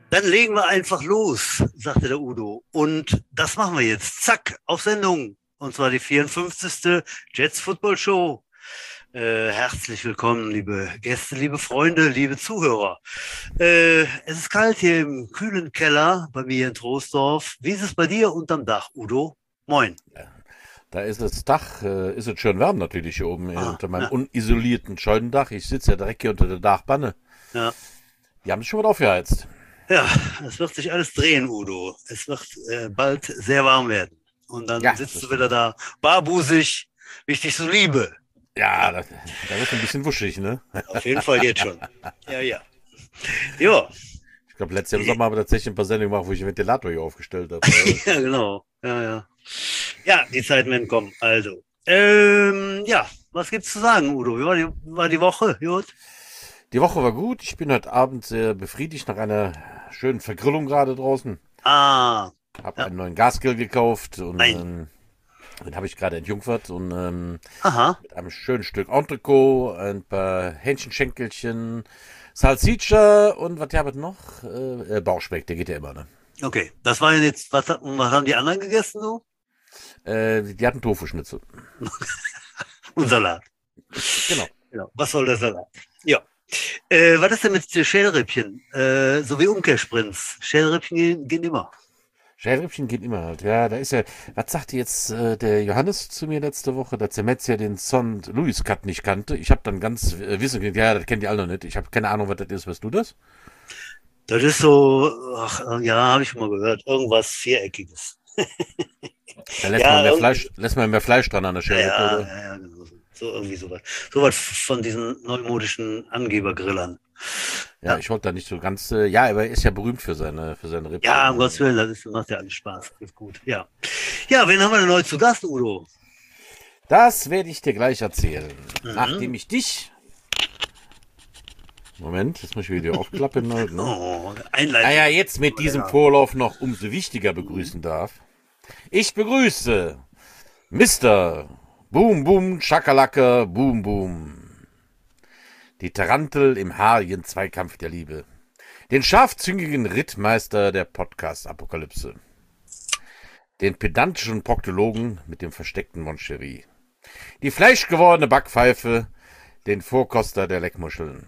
Dann legen wir einfach los, sagte der Udo. Und das machen wir jetzt. Zack, auf Sendung. Und zwar die 54. Jets Football Show. Herzlich willkommen, liebe Gäste, liebe Freunde, liebe Zuhörer. Es ist kalt hier im kühlen Keller bei mir in Troisdorf. Wie ist es bei dir unterm Dach, Udo? Moin. Ja, da ist das Dach, ist es schön warm natürlich hier oben unter meinem Ja, unisolierten Scheunendach. Ich sitze ja direkt hier unter der Dachbanne. ja. Die haben sich schon mal aufgeheizt. Ja, es wird sich alles drehen, Udo. Es wird bald sehr warm werden. Und dann Ja, sitzt das du wieder stimmt. da, barbusig, wie ich dich so liebe. Ja, Ja, da wird ein bisschen wuschig, ne? auf jeden Fall jetzt schon. Ja, ja. Ja, Ich glaube, letztes Jahr im Sommer haben wir tatsächlich ein paar Sendungen gemacht, wo ich den Ventilator hier aufgestellt habe. ja, genau. Ja, ja. Ja, die Zeiten werden kommen. Also, ja, was gibt's zu sagen, Udo? Wie war die Woche? Gut? Die Woche war gut. Ich bin heute Abend sehr befriedigt nach einer schönen Vergrillung gerade draußen. Ah, Habe ja, einen neuen Gasgrill gekauft und nein. den habe ich gerade entjungfert und Aha, mit einem schönen Stück Entrecot, ein paar Hähnchenschenkelchen, Salsiccia und was haben wir noch? Bauchspeck, der geht ja immer, ne? okay. Das war jetzt, was haben die anderen gegessen so? Die hatten Tofu-Schnitzel. Und Salat. Genau. Genau. Was soll der Salat? Ja. Was ist denn mit Schälrippchen? So wie Umkehrsprints. Schälrippchen gehen immer. Schälrippchen geht immer halt. Ja, da ist ja, was sagte jetzt der Johannes zu mir letzte Woche, dass der Metz ja den Son Louis Cut nicht kannte. Ich habe dann ganz wissen, ja, das kennt ihr alle noch nicht. Ich habe keine Ahnung, was das ist. Weißt du das? Das ist so, ach, ja, habe ich schon mal gehört. Irgendwas Viereckiges. Da Ja, irgendwie. Lässt man mehr Fleisch dran an der Ja, Schälrippe, ja, oder? ja, ja, genau so. So irgendwie sowas. Sowas von diesen neumodischen Angebergrillern. Ja, Ja. ich wollte da nicht so ganz, ja, aber er ist ja berühmt für seine Rippe. Ja, um Gottes Willen, macht ja alles Spaß. Das ist gut. Ja. Ja, wen haben wir denn heute zu Gast, Udo? Das werde ich dir gleich erzählen. Nachdem Mhm. ich dich, Moment, jetzt muss ich wieder aufklappen halt, ne? Oh, Naja, Einleitung. jetzt mit diesem Vorlauf noch umso wichtiger begrüßen darf. Ich begrüße Mr. Boom Boom Schakalaka Boom Boom. Die Tarantel im haarigen Zweikampf der Liebe. Den scharfzüngigen Rittmeister der Podcast-Apokalypse. Den pedantischen Proktologen mit dem versteckten Moncherie. Die fleischgewordene Backpfeife. Den Vorkoster der Leckmuscheln.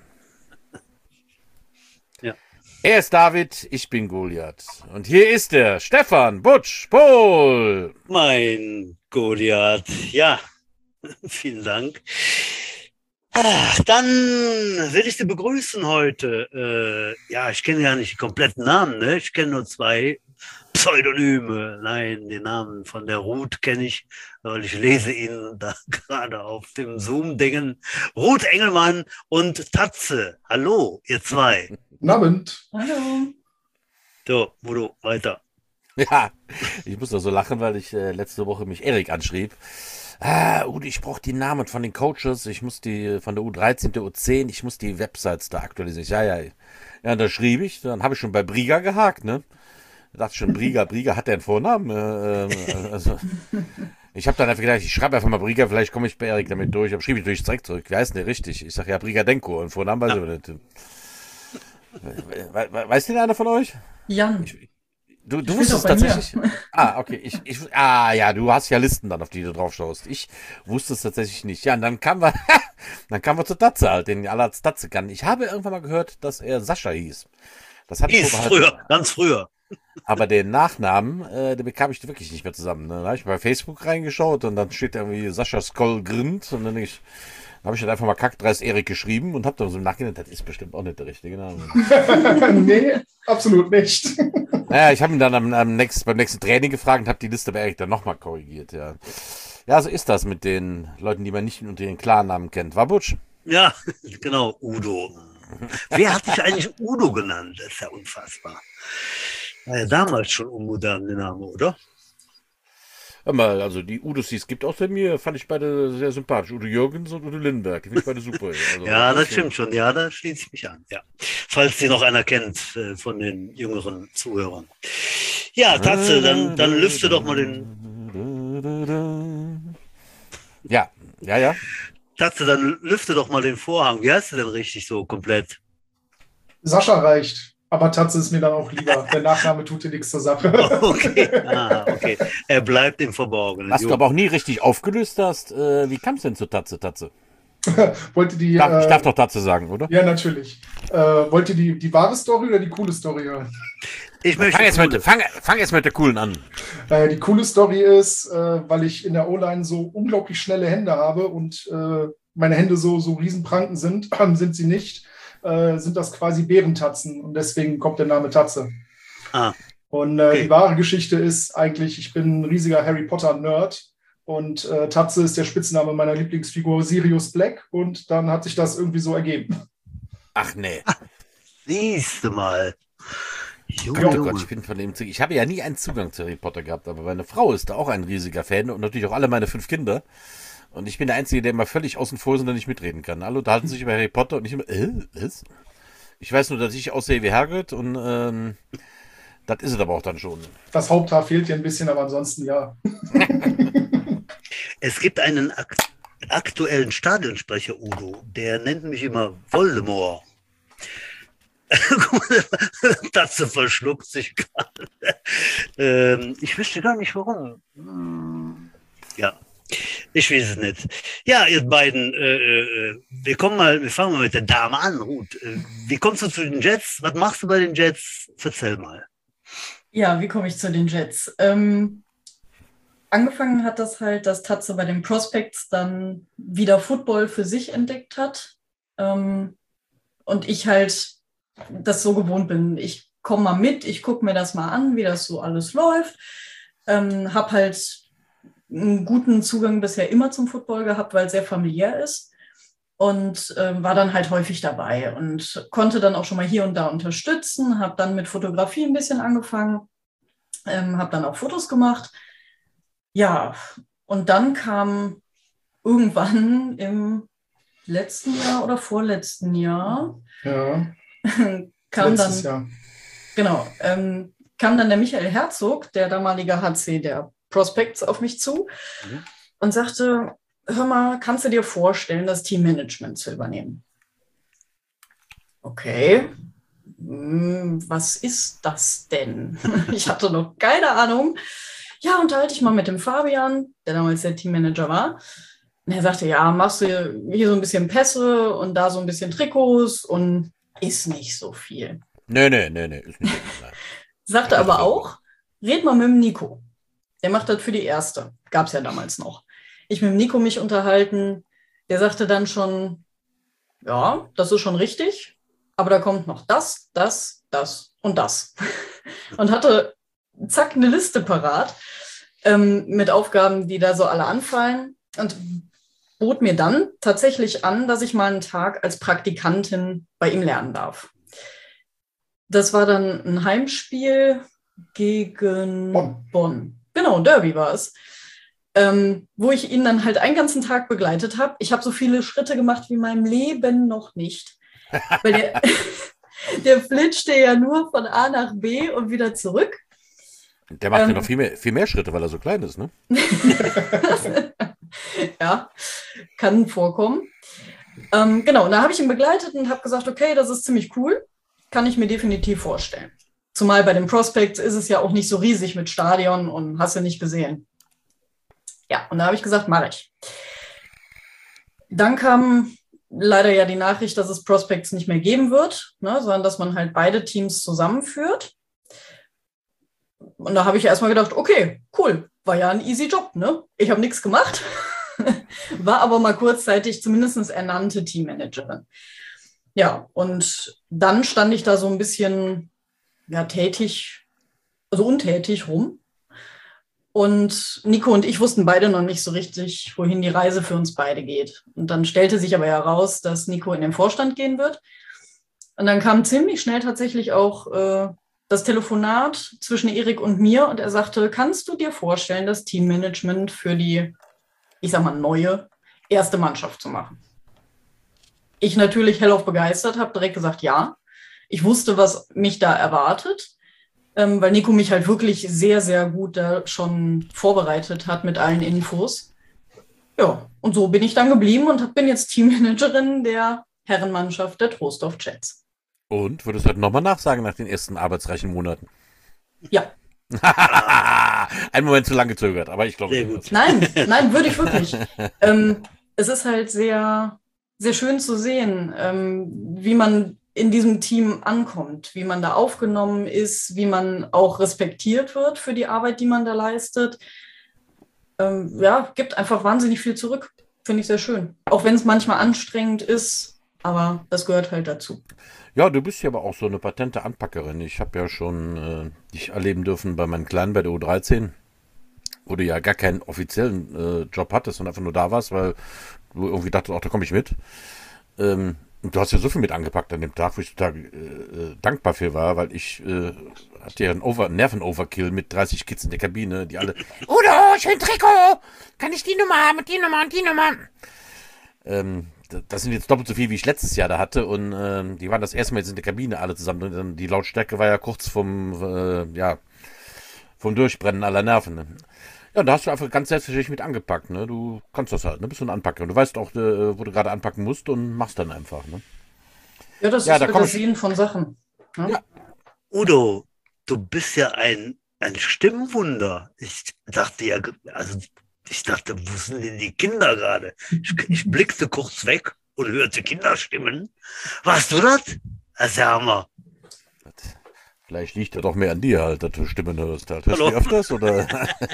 Ja. Er ist David, ich bin Goliath. Und hier ist er, Stefan Butch Pohl. Mein Goliath. Ja, vielen Dank. Dann will ich Sie begrüßen heute. Ja, ich kenne ja nicht die kompletten Namen, ne? Ich kenne nur zwei Pseudonyme. Nein, den Namen von der Ruth kenne ich, weil ich lese ihn da gerade auf dem Zoom-Dingen. Ruth Engelmann und Tatze. Hallo, ihr zwei. Guten Abend. Hallo. So, Udo, weiter. Ja, ich muss da so lachen, weil ich letzte Woche mich Erik anschrieb. Udi, ich brauche die Namen von den Coaches, ich muss die von der U13, der U10, ich muss die Websites da aktualisieren. Ja, ja. Ja, und da schrieb ich, dann habe ich schon bei Briga gehakt, ne? Da dachte ich schon, Briga hat der einen Vornamen? Also, ich habe dann einfach gedacht, ich schreibe einfach mal Briga, vielleicht komme ich bei Erik damit durch. Aber schrieb ich durch direkt zurück. Wie heißt denn der richtig? Ich sage ja Brigadenko und Vornamen weiß ich aber nicht. Weiß den einer von euch? Jan. Du Steht wusstest auch bei mir. tatsächlich. Okay. Ja, du hast ja Listen dann, auf die du drauf schaust. Ich wusste es tatsächlich nicht. Ja, und dann dann kamen wir zu Tatze halt, den alle als Tatze kann. Ich habe irgendwann mal gehört, dass er Sascha hieß. Das hatte ich Hieß vorbehalten. früher, ganz früher. Aber den Nachnamen, den bekam ich wirklich nicht mehr zusammen. Ne? Da habe ich bei Facebook reingeschaut und dann steht irgendwie Sascha Skoll-Grind und dann habe ich dann einfach mal Kackdreist Erik geschrieben und habe dann so im Nachhinein, das ist bestimmt auch nicht der richtige Name. Nee, absolut nicht. Naja, ich habe ihn dann beim nächsten Training gefragt und habe die Liste bei Erik dann nochmal korrigiert, ja. Ja, so ist das mit den Leuten, die man nicht unter den Klarnamen kennt. War Butsch? Ja, genau, Udo. Wer hat dich eigentlich Udo genannt? Das ist ja unfassbar. War ja damals schon unmodern, der Name, oder? Hör mal, also die Udos, die es gibt außer mir, fand ich beide sehr sympathisch. Udo Jürgens und Udo Lindenberg, die finde ich beide super. Also, Ja, das stimmt schon. Ja, da schließe ich mich an. Ja. Falls sie noch einer kennt von den jüngeren Zuhörern. Ja, Tatze, dann lüfte doch mal Ja, ja. Tatze, dann lüfte doch mal den Vorhang. Wie heißt du denn richtig so komplett? Sascha reicht. Aber Tatze ist mir dann auch lieber. Der Nachname tut dir nichts zur Sache. Okay, okay. Er bleibt im Verborgenen. Was du aber auch nie richtig aufgelöst hast, wie kam es denn zu Tatze? Wollt ihr die, Ich darf doch Tatze sagen, oder? Ja, natürlich. Wollt ihr die wahre Story oder die coole Story hören? Ich möchte Fang jetzt mit der coolen an. Die coole Story ist, weil ich in der O-Line so unglaublich schnelle Hände habe und meine Hände so Riesenpranken sind sie nicht, sind das quasi Bärentatzen und deswegen kommt der Name Tatze. Und okay. Die wahre Geschichte ist eigentlich, ich bin ein riesiger Harry Potter-Nerd und Tatze ist der Spitzname meiner Lieblingsfigur Sirius Black und dann hat sich das irgendwie so ergeben. Ach nee. Siehst du mal. Oh Gott, ich bin von dem Zug. Ich habe ja nie einen Zugang zu Harry Potter gehabt, aber meine Frau ist da auch ein riesiger Fan und natürlich auch alle meine 5 Kinder. Und ich bin der Einzige, der immer völlig außen vor ist und da nicht mitreden kann. Alle unterhalten sich über Harry Potter und ich immer, was? Ich weiß nur, dass ich aussehe wie Hagrid und das ist es aber auch dann schon. Das Haupthaar fehlt dir ein bisschen, aber ansonsten ja. Es gibt einen aktuellen Stadionsprecher, Udo, der nennt mich immer Voldemort. Tatze verschluckt sich gerade. Ich wüsste gar nicht, warum. Ja, ich weiß es nicht. Ja, ihr beiden, wir fangen mal mit der Dame an, Ruth. Wie kommst du zu den Jets? Was machst du bei den Jets? Erzähl mal. Ja, wie komme ich zu den Jets? Angefangen hat das halt, dass Tatze bei den Prospects dann wieder Football für sich entdeckt hat. Und ich halt das so gewohnt bin. Ich komme mal mit, ich gucke mir das mal an, wie das so alles läuft. Habe halt einen guten Zugang bisher immer zum Football gehabt, weil es sehr familiär ist. Und war dann halt häufig dabei und konnte dann auch schon mal hier und da unterstützen, habe dann mit Fotografie ein bisschen angefangen, habe dann auch Fotos gemacht. Ja, und dann kam irgendwann im letzten Jahr oder vorletzten Jahr, kam dann der Michael Herzog, der damalige HC der Prospects, auf mich zu und sagte, hör mal, kannst du dir vorstellen, das Teammanagement zu übernehmen? Okay, was ist das denn? Ich hatte noch keine Ahnung. Ja, unterhalte ich mal mit dem Fabian, der damals der Teammanager war. Und er sagte, ja, machst du hier so ein bisschen Pässe und da so ein bisschen Trikots und ist nicht so viel. Nee, ist nicht so viel. Sagte aber auch, red mal mit dem Nico. Der macht das für die Erste. Gab es ja damals noch. Ich mit dem Nico mich unterhalten. Der sagte dann schon, ja, das ist schon richtig, aber da kommt noch das und das. Und hatte zack eine Liste parat mit Aufgaben, die da so alle anfallen und bot mir dann tatsächlich an, dass ich mal einen Tag als Praktikantin bei ihm lernen darf. Das war dann ein Heimspiel gegen Bonn. Genau, Derby war es. Wo ich ihn dann halt einen ganzen Tag begleitet habe. Ich habe so viele Schritte gemacht wie in meinem Leben noch nicht. Weil der flitschte ja nur von A nach B und wieder zurück. Der macht ja noch viel mehr Schritte, weil er so klein ist, ne? Ja, kann vorkommen. Genau, und da habe ich ihn begleitet und habe gesagt, okay, das ist ziemlich cool. Kann ich mir definitiv vorstellen. Zumal bei den Prospects ist es ja auch nicht so riesig mit Stadion und hast du nicht gesehen. Ja, und da habe ich gesagt, mache ich. Dann kam leider ja die Nachricht, dass es Prospects nicht mehr geben wird, ne, sondern dass man halt beide Teams zusammenführt. Und da habe ich erstmal gedacht, okay, cool, war ja ein easy Job, ne? Ich habe nichts gemacht, war aber mal kurzzeitig zumindest ernannte Teammanagerin. Ja, und dann stand ich da so ein bisschen untätig rum. Und Nico und ich wussten beide noch nicht so richtig, wohin die Reise für uns beide geht. Und dann stellte sich aber heraus, dass Nico in den Vorstand gehen wird. Und dann kam ziemlich schnell tatsächlich auch das Telefonat zwischen Erik und mir. Und er sagte, kannst du dir vorstellen, das Teammanagement für die, ich sag mal, neue erste Mannschaft zu machen? Ich natürlich hellauf begeistert, habe direkt gesagt, ja. Ich wusste, was mich da erwartet. Weil Nico mich halt wirklich sehr, sehr gut da schon vorbereitet hat mit allen Infos. Ja, und so bin ich dann geblieben und bin jetzt Teammanagerin der Herrenmannschaft der Troisdorf Jets. Und würdest du heute nochmal nachsagen nach den ersten arbeitsreichen Monaten? Ja. Ein Moment zu lang gezögert, aber ich glaube. Sehr gut. Nein, würde ich wirklich. Es ist halt sehr, sehr schön zu sehen, wie man in diesem Team ankommt, wie man da aufgenommen ist, wie man auch respektiert wird für die Arbeit, die man da leistet. Gibt einfach wahnsinnig viel zurück. Finde ich sehr schön. Auch wenn es manchmal anstrengend ist, aber das gehört halt dazu. Ja, du bist ja aber auch so eine patente Anpackerin. Ich habe ja schon dich erleben dürfen bei meinen Kleinen bei der U13, wo du ja gar keinen offiziellen Job hattest und einfach nur da warst, weil du irgendwie dachtest, ach, da komme ich mit. Und du hast ja so viel mit angepackt an dem Tag, wo ich total dankbar für war, weil ich hatte ja einen Nerven-Overkill mit 30 Kids in der Kabine, die alle, Udo, schön Trikot, kann ich die Nummer haben und die Nummer und die Nummer? Das sind jetzt doppelt so viel, wie ich letztes Jahr da hatte und die waren das erste Mal jetzt in der Kabine alle zusammen und die Lautstärke war ja kurz vom Durchbrennen aller Nerven. Ne? Ja, da hast du einfach ganz selbstverständlich mit angepackt, ne? Du kannst das halt, ne? Bist so ein Anpacker. Und du weißt auch, wo du gerade anpacken musst und machst dann einfach, ne? Ja, das Ja, ist da halt komm das ich- Sehen von Sachen. Ne? Ja. Udo, du bist ja ein Stimmwunder. Ich dachte, wo sind denn die Kinder gerade? Ich blickte kurz weg und hörte Kinderstimmen. Warst du das? Das ist ja Hammer. Vielleicht liegt er doch mehr an dir halt, dass du Stimmen hörst halt. Hörst du Hallo. die öfters, oder?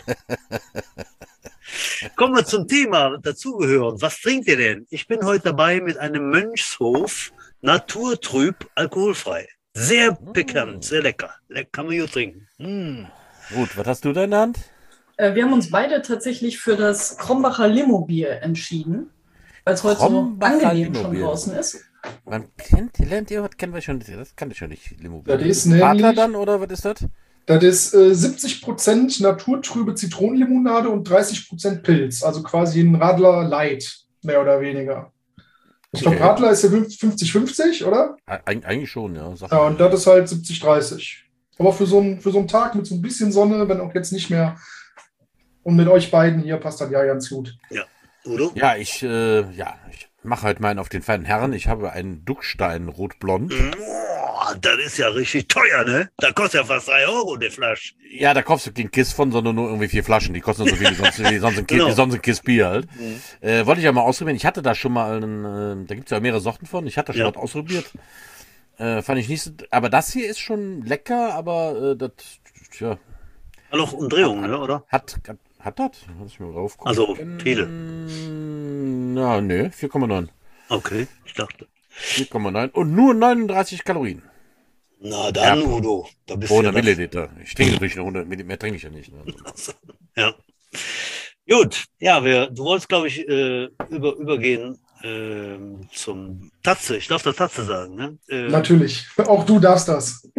Kommen wir zum Thema dazugehören. Was trinkt ihr denn? Ich bin heute dabei mit einem Mönchshof naturtrüb alkoholfrei. Sehr bekannt, sehr lecker. Kann man hier trinken. Gut, was hast du da in der Hand? Wir haben uns beide tatsächlich für das Krombacher Limo-Bier entschieden, weil es heute so Krombacher angenehm schon Limo-Bier. draußen ist. Man lernt ihr, was kennen wir schon? Das kann ich schon nicht. Limo. Das ist Radler nämlich, dann, oder was ist das? das ist 70% naturtrübe Zitronenlimonade und 30% Pilz. Also quasi ein Radler Light, mehr oder weniger. Ich glaube, Okay. Radler ist ja 50-50, oder? Eigentlich schon, ja. Sag Ja, mal. und das ist halt 70-30. Aber für so einen Tag mit so ein bisschen Sonne, wenn auch jetzt nicht mehr. Und mit euch beiden hier passt das ja ganz gut. Udo? Ja, ich mache halt meinen auf den feinen Herren. Ich habe einen Duckstein rotblond. Boah, das ist ja richtig teuer, ne? Da kostet ja fast 3 Euro die Flasche. Ja, da kaufst du kein Kiss von, sondern nur irgendwie 4 Flaschen. Die kosten so viel wie sonst Genau. ein Kiss Bier halt. Wollte ich ja mal ausprobieren. Ich hatte da schon mal da gibt's ja mehrere Sorten von. Ich hatte das schon Ja. mal ausprobiert. Fand ich nicht so, aber das hier ist schon lecker, aber das, tja, Hat noch Umdrehungen, ne, oder? hat das? Muss ich mal drauf gucken. Also, viele. Na, ne, 4,9. Okay, ich dachte. 4,9 und nur 39 Kalorien. Na dann, Ja. Udo. Da bist 100 du ja Milliliter. Ich trinke natürlich nur 100 Milliliter, mehr trinke ich ja nicht. Ne? Ja. Gut, ja, du wolltest, glaube ich, übergehen zum Tatze. Ich darf das Tatze sagen, ne? Natürlich. Auch du darfst das.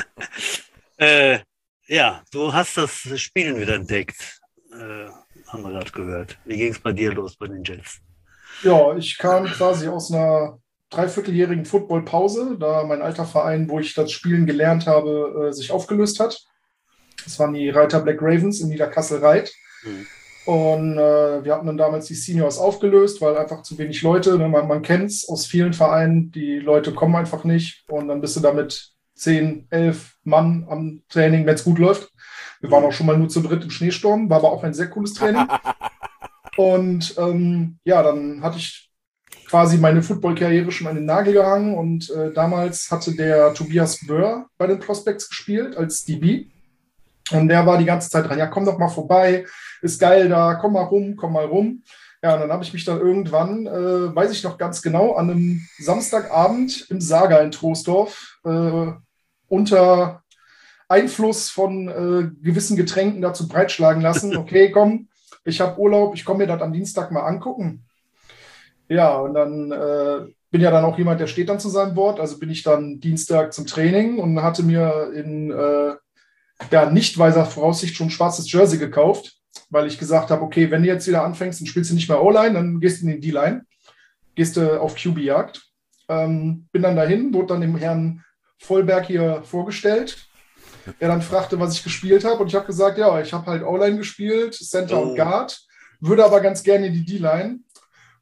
Ja, du hast das Spielen wieder entdeckt. Haben wir gerade gehört. Wie ging es bei dir los bei den Jets? Ja, ich kam quasi aus einer dreivierteljährigen Footballpause, da mein alter Verein, wo ich das Spielen gelernt habe, sich aufgelöst hat. Das waren die Reiter Black Ravens in Niederkassel-Reit. Mhm. Und wir hatten dann damals die Seniors aufgelöst, weil einfach zu wenig Leute, ne, man kennt es aus vielen Vereinen, die Leute kommen einfach nicht. Und dann bist du da mit 10, 11 Mann am Training, wenn es gut läuft. Wir waren auch schon mal nur zu dritt im Schneesturm, war aber auch ein sehr cooles Training. Und dann hatte ich quasi meine Football-Karriere schon an den Nagel gehangen. Und damals hatte der Tobias Böhr bei den Prospects gespielt als DB. Und der war die ganze Zeit dran, ja, komm doch mal vorbei, ist geil da, komm mal rum. Ja, und dann habe ich mich dann irgendwann, weiß ich noch ganz genau, an einem Samstagabend im Saga in Troisdorf unter Einfluss von gewissen Getränken dazu breitschlagen lassen. Okay, komm, ich habe Urlaub, ich komme mir das am Dienstag mal angucken. Ja, und dann bin ja dann auch jemand, der steht dann zu seinem Wort. Also bin ich dann Dienstag zum Training und hatte mir in nicht weiser Voraussicht schon ein schwarzes Jersey gekauft, weil ich gesagt habe, okay, wenn du jetzt wieder anfängst, dann spielst du nicht mehr O-Line, dann gehst du in den D-Line, gehst du auf QB-Jagd. Bin dann dahin, wurde dann dem Herrn Vollberg hier vorgestellt, der dann fragte, was ich gespielt habe. Und ich habe gesagt, ja, ich habe halt O-Line gespielt, Center und Guard, würde aber ganz gerne in die D-Line.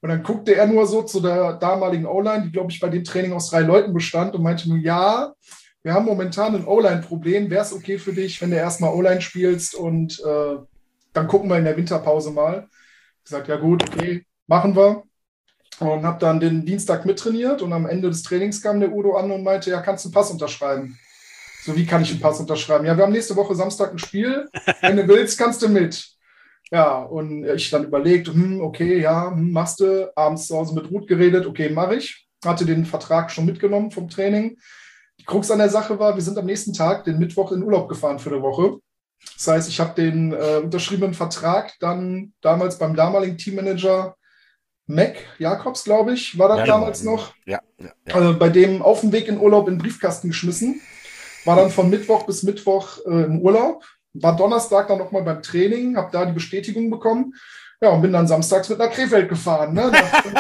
Und dann guckte er nur so zu der damaligen O-Line, die, glaube ich, bei dem Training aus 3 Leuten bestand und meinte nur, ja, wir haben momentan ein O-Line-Problem. Wäre es okay für dich, wenn du erstmal O-Line spielst und dann gucken wir in der Winterpause mal. Ich gesagt, ja gut, okay, machen wir. Und habe dann den Dienstag mittrainiert und am Ende des Trainings kam der Udo an und meinte, ja, kannst du einen Pass unterschreiben? So, wie kann ich einen Pass unterschreiben? Ja, wir haben nächste Woche Samstag ein Spiel. Wenn du willst, kannst du mit. Ja, und ich dann überlegt, okay, ja, machst du. Abends zu Hause mit Ruth geredet, okay, mache ich. Hatte den Vertrag schon mitgenommen vom Training. Die Krux an der Sache war, wir sind am nächsten Tag, den Mittwoch, in Urlaub gefahren für eine Woche. Das heißt, ich habe den unterschriebenen Vertrag dann damals beim damaligen Teammanager Mac Jakobs, glaube ich, war das damals noch. Ja. Bei dem auf dem Weg in Urlaub in den Briefkasten geschmissen. War dann von Mittwoch bis Mittwoch im Urlaub. War Donnerstag dann nochmal beim Training, habe da die Bestätigung bekommen. Ja, und bin dann samstags mit nach Krefeld gefahren. Ne?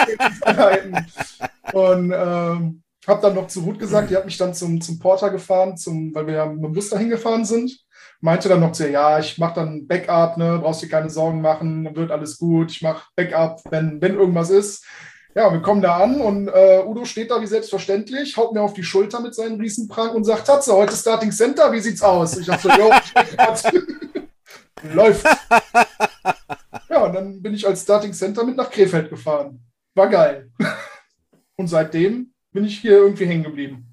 Und habe dann noch zu Ruth gesagt, die hat mich dann zum Porter gefahren, weil wir ja mit dem Bus dahin gefahren sind. Meinte dann noch zu ihr, ja, ich mache dann Backup, ne, brauchst dir keine Sorgen machen, dann wird alles gut, ich mache Backup, wenn irgendwas ist. Ja, wir kommen da an und Udo steht da wie selbstverständlich, haut mir auf die Schulter mit seinen Riesenprank und sagt, Tatze, heute Starting Center, wie sieht's aus? Ich dachte so, jo, läuft. Ja, und dann bin ich als Starting Center mit nach Krefeld gefahren. War geil. Und seitdem bin ich hier irgendwie hängen geblieben.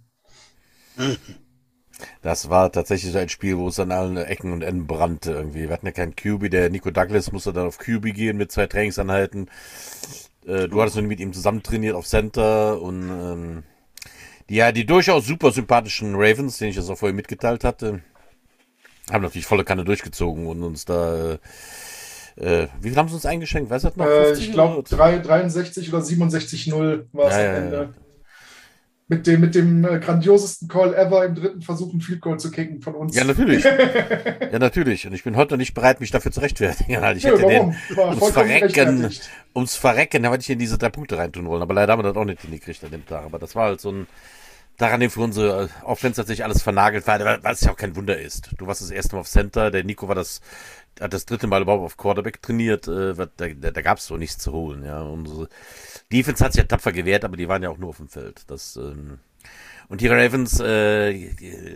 Das war tatsächlich so ein Spiel, wo es an allen Ecken und Enden brannte irgendwie. Wir hatten ja keinen QB, der Nico Douglas musste dann auf QB gehen mit 2 Trainingsanheiten. Du hattest mit ihm zusammen trainiert auf Center und die durchaus super sympathischen Ravens, denen ich das auch vorher mitgeteilt hatte, haben natürlich volle Kanne durchgezogen und uns da wie viel haben sie uns eingeschenkt? Weißt du das noch? Ich glaube 63 oder 67-0 war es am Ende. Ja. Mit dem grandiosesten Call ever im 3. Versuch einen Field Goal zu kicken von uns. Ja, natürlich. Ja, natürlich. Und ich bin heute noch nicht bereit, mich dafür zu rechtfertigen. Ich hätte den ums Verrecken, da hätte ich in diese 3 Punkte reintun wollen. Aber leider haben wir das auch nicht hingekriegt an dem Tag. Aber das war halt so ein, daran dem für unsere Offense tatsächlich alles vernagelt war, weil es ja auch kein Wunder ist. Du warst das erste Mal auf Center, der Nico hat das 3. Mal überhaupt auf Quarterback trainiert, da gab es so nichts zu holen. Ja. Unsere Defense hat sich ja tapfer gewehrt, aber die waren ja auch nur auf dem Feld. Und die Ravens, können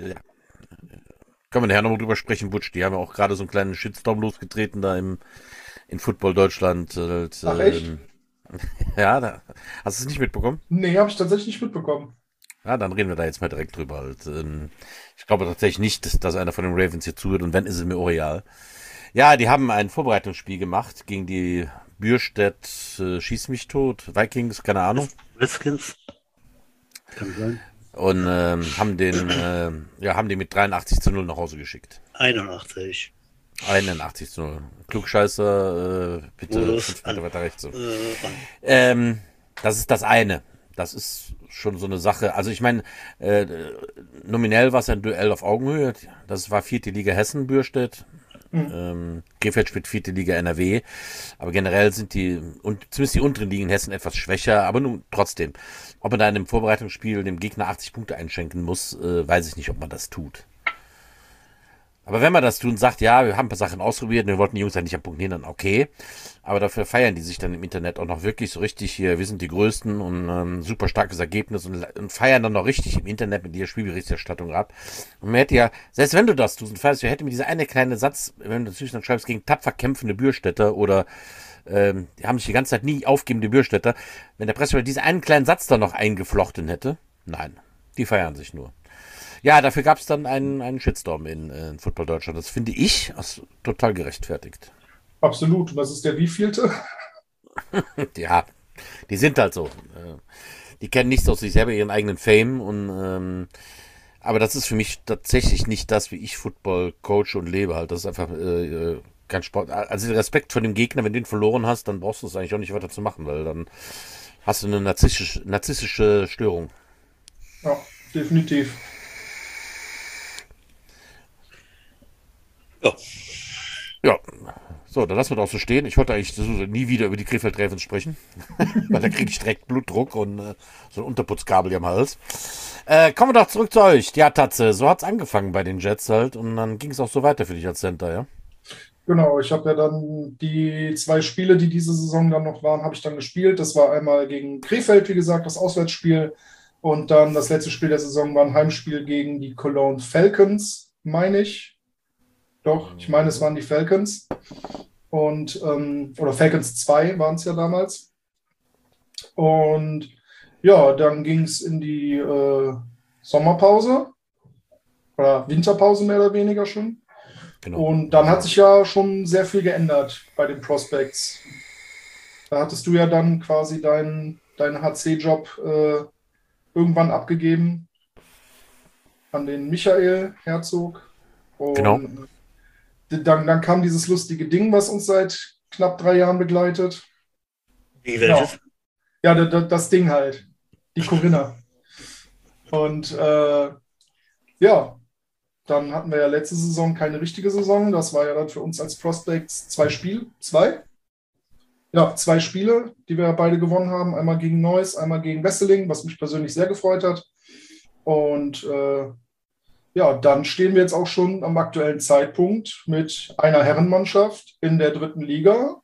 wir nachher nochmal drüber sprechen, Butch, die haben ja auch gerade so einen kleinen Shitstorm losgetreten da in Football Deutschland. Ach, echt? Ja, hast du es nicht mitbekommen? Nee, habe ich tatsächlich nicht mitbekommen. Ja, dann reden wir da jetzt mal direkt drüber. Halt. Ich glaube tatsächlich nicht, dass einer von den Ravens hier zuhört und wenn, ist es mir auch real. Ja, die haben ein Vorbereitungsspiel gemacht gegen die Bürstedt, schieß mich tot, Vikings, keine Ahnung. Redskins. Kann sein. Und haben die mit 83-0 nach Hause geschickt. 81. 81-0. Klugscheißer, bitte 5 Meter weiter rechts. So. Das ist das eine. Das ist schon so eine Sache. Also ich meine, nominell war es ein Duell auf Augenhöhe. Das war 4. Liga Hessen, Bürstedt. Krefeld spielt 4. Liga NRW, aber generell sind zumindest die unteren Ligen in Hessen etwas schwächer, aber nun trotzdem. Ob man da in einem Vorbereitungsspiel dem Gegner 80 Punkte einschenken muss, weiß ich nicht, ob man das tut. Aber wenn man das tut und sagt, ja, wir haben ein paar Sachen ausprobiert und wir wollten die Jungs halt nicht am Punkt hindern, okay. Aber dafür feiern die sich dann im Internet auch noch wirklich so richtig hier, wir sind die Größten und super starkes Ergebnis und feiern dann noch richtig im Internet mit dieser Spielberichterstattung ab. Und man hätte ja, selbst wenn du das tust und feierst, hätte mir dieser eine kleine Satz, wenn du natürlich dann schreibst, gegen tapfer kämpfende Bürstädter oder die haben sich die ganze Zeit nie aufgebende Bürstädter, wenn der Presse diesen einen kleinen Satz da noch eingeflochten hätte, nein, die feiern sich nur. Ja, dafür gab es dann einen Shitstorm in Football Deutschland. Das finde ich total gerechtfertigt. Absolut. Und das ist der wievielte? Ja, die sind halt so. Die kennen nichts aus sich selber, ihren eigenen Fame. Aber das ist für mich tatsächlich nicht das, wie ich Football coache und lebe. Halt. Das ist einfach kein Sport. Also der Respekt vor dem Gegner, wenn du den verloren hast, dann brauchst du es eigentlich auch nicht weiter zu machen, weil dann hast du eine narzisstische Störung. Ja, definitiv. Ja, so, dann lassen wir das auch so stehen. Ich wollte eigentlich nie wieder über die Krefeld Ravens sprechen, weil da kriege ich direkt Blutdruck und so ein Unterputzkabel hier am Hals. Kommen wir doch zurück zu euch. Ja, Tatze, so hat's angefangen bei den Jets halt und dann ging es auch so weiter für dich als Center, ja? Genau, ich habe ja dann die 2 Spiele, die diese Saison dann noch waren, habe ich dann gespielt. Das war einmal gegen Krefeld, wie gesagt, das Auswärtsspiel. Und dann das letzte Spiel der Saison war ein Heimspiel gegen die Cologne Falcons, meine ich. Doch, ich meine, es waren die Falcons. Und, oder Falcons 2 waren es ja damals. Und ja, dann ging es in die Sommerpause oder Winterpause mehr oder weniger schon. Genau. Und dann hat sich ja schon sehr viel geändert bei den Prospects. Da hattest du ja dann quasi deinen HC-Job irgendwann abgegeben an den Michael Herzog. Und Genau. dann kam dieses lustige Ding, was uns seit knapp 3 Jahren begleitet. Wie welches? Ja, das Ding halt. Die Corinna. Und ja, dann hatten wir ja letzte Saison keine richtige Saison. Das war ja dann für uns als Prospects 2 Spiele. 2? Ja, 2 Spiele, die wir beide gewonnen haben. Einmal gegen Neuss, einmal gegen Wesseling, was mich persönlich sehr gefreut hat. Und ja, dann stehen wir jetzt auch schon am aktuellen Zeitpunkt mit einer Herrenmannschaft in der 3. Liga.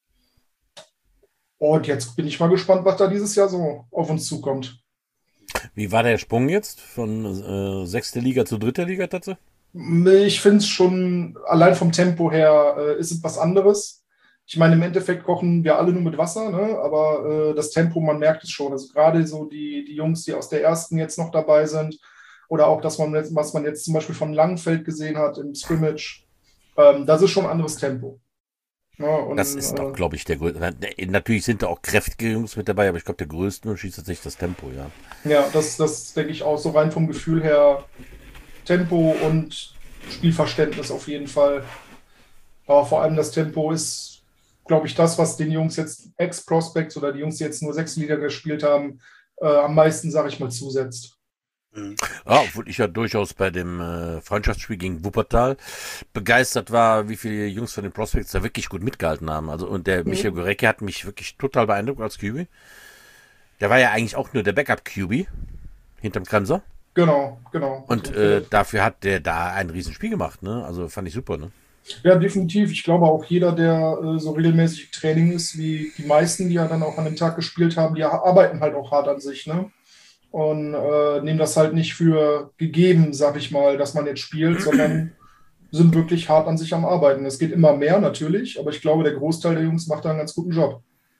Und jetzt bin ich mal gespannt, was da dieses Jahr so auf uns zukommt. Wie war der Sprung jetzt von 6. Liga zu 3. Liga tatsächlich? Ich finde es schon, allein vom Tempo her, ist es was anderes. Ich meine, im Endeffekt kochen wir alle nur mit Wasser, ne? Aber das Tempo, man merkt es schon. Also gerade so die Jungs, die aus der ersten jetzt noch dabei sind, oder auch das, was man jetzt zum Beispiel von Langenfeld gesehen hat im Scrimmage, das ist schon ein anderes Tempo. Ja, und, Das ist doch, glaube ich, der größte. Natürlich sind da auch kräftige Jungs mit dabei, aber ich glaube, der größte Unterschied ist tatsächlich das Tempo, ja. Ja, das denke ich auch so rein vom Gefühl her. Tempo und Spielverständnis auf jeden Fall. Aber vor allem das Tempo ist, glaube ich, das, was den Jungs jetzt Ex-Prospects oder die Jungs, die jetzt nur 6 Liga gespielt haben, am meisten, sage ich mal, zusetzt. Ja, obwohl ich ja durchaus bei dem Freundschaftsspiel gegen Wuppertal begeistert war, wie viele Jungs von den Prospects da wirklich gut mitgehalten haben. Also, und der Michael Gorecki hat mich wirklich total beeindruckt als QB. Der war ja eigentlich auch nur der Backup-QB hinterm Kranzer. Genau. Und dafür hat der da ein Riesenspiel gemacht, ne? Also fand ich super, ne? Ja, definitiv. Ich glaube auch jeder, der so regelmäßig im Training ist, wie die meisten, die ja dann auch an dem Tag gespielt haben, die arbeiten halt auch hart an sich, ne? Und nehmen das halt nicht für gegeben, sag ich mal, dass man jetzt spielt, sondern sind wirklich hart an sich am Arbeiten. Es geht immer mehr natürlich, aber ich glaube, der Großteil der Jungs macht da einen ganz guten Job.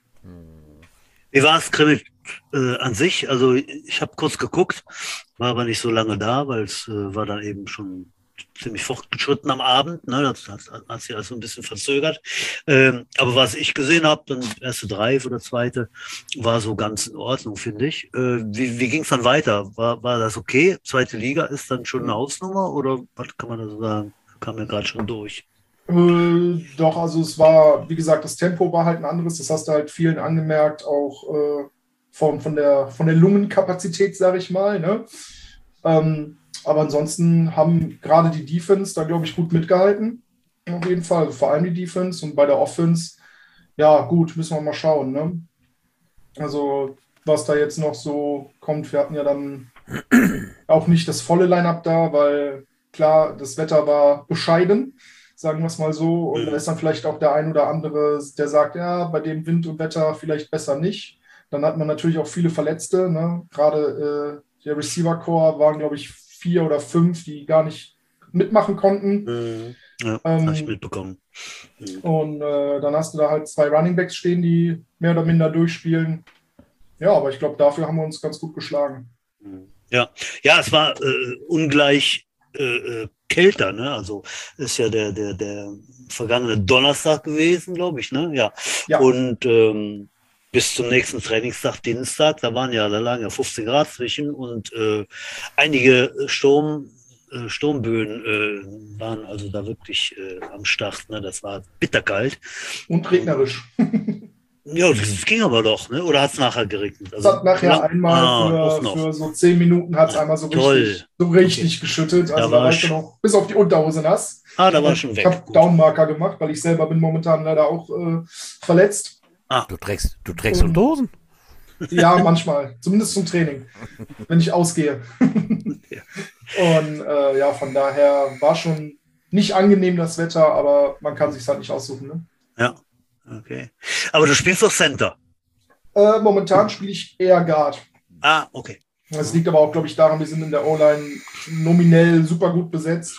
Wie war es an sich? Also ich habe kurz geguckt, war aber nicht so lange da, weil es war dann eben schon ziemlich fortgeschritten am Abend. Ne? Das hat sich also ein bisschen verzögert. Aber was ich gesehen habe, dann erste Drive oder zweite, war so ganz in Ordnung, finde ich. Wie ging es dann weiter? War das okay? 2. Liga ist dann schon eine Hausnummer oder was kann man da so sagen? Kam ja gerade schon durch. Doch, also es war, wie gesagt, das Tempo war halt ein anderes. Das hast du halt vielen angemerkt, auch von der Lungenkapazität, sage ich mal. Ne? Aber ansonsten haben gerade die Defense da, glaube ich, gut mitgehalten. Auf jeden Fall, vor allem die Defense. Und bei der Offense, ja gut, müssen wir mal schauen. Ne? Also was da jetzt noch so kommt, wir hatten ja dann auch nicht das volle Line-Up da, weil klar, das Wetter war bescheiden, sagen wir es mal so. Und da ist dann vielleicht auch der ein oder andere, der sagt, ja, bei dem Wind und Wetter vielleicht besser nicht. Dann hat man natürlich auch viele Verletzte. Ne? Gerade der Receiver-Core waren, glaube ich, 4 oder 5, die gar nicht mitmachen konnten. Ja, habe ich mitbekommen. Und dann hast du da halt 2 Runningbacks stehen, die mehr oder minder durchspielen. Ja, aber ich glaube, dafür haben wir uns ganz gut geschlagen. Ja, es war ungleich kälter, ne? Also ist ja der vergangene Donnerstag gewesen, glaube ich, ne? Ja. Und bis zum nächsten Trainingstag, Dienstag, da lagen ja 15 Grad zwischen und einige Sturmböen waren also da wirklich am Start, ne? Das war bitterkalt. Und regnerisch. Ja, das ging aber doch, ne? Oder hat es nachher geregnet? Es hat nachher einmal für so 10 Minuten hat es einmal so richtig geschüttet. Also da war ich noch bis auf die Unterhose nass. Da war schon weg. Ich habe Downmarker gemacht, weil ich selber bin momentan leider auch verletzt. Du trägst Unterhosen? Ja, manchmal. Zumindest zum Training, wenn ich ausgehe. Und ja, von daher war schon nicht angenehm, das Wetter, aber man kann sich halt nicht aussuchen. Ne? Ja, okay. Aber du spielst doch Center. Momentan spiele ich eher Guard. Ah, okay. Das liegt aber auch, glaube ich, daran, wir sind in der O-Line nominell super gut besetzt.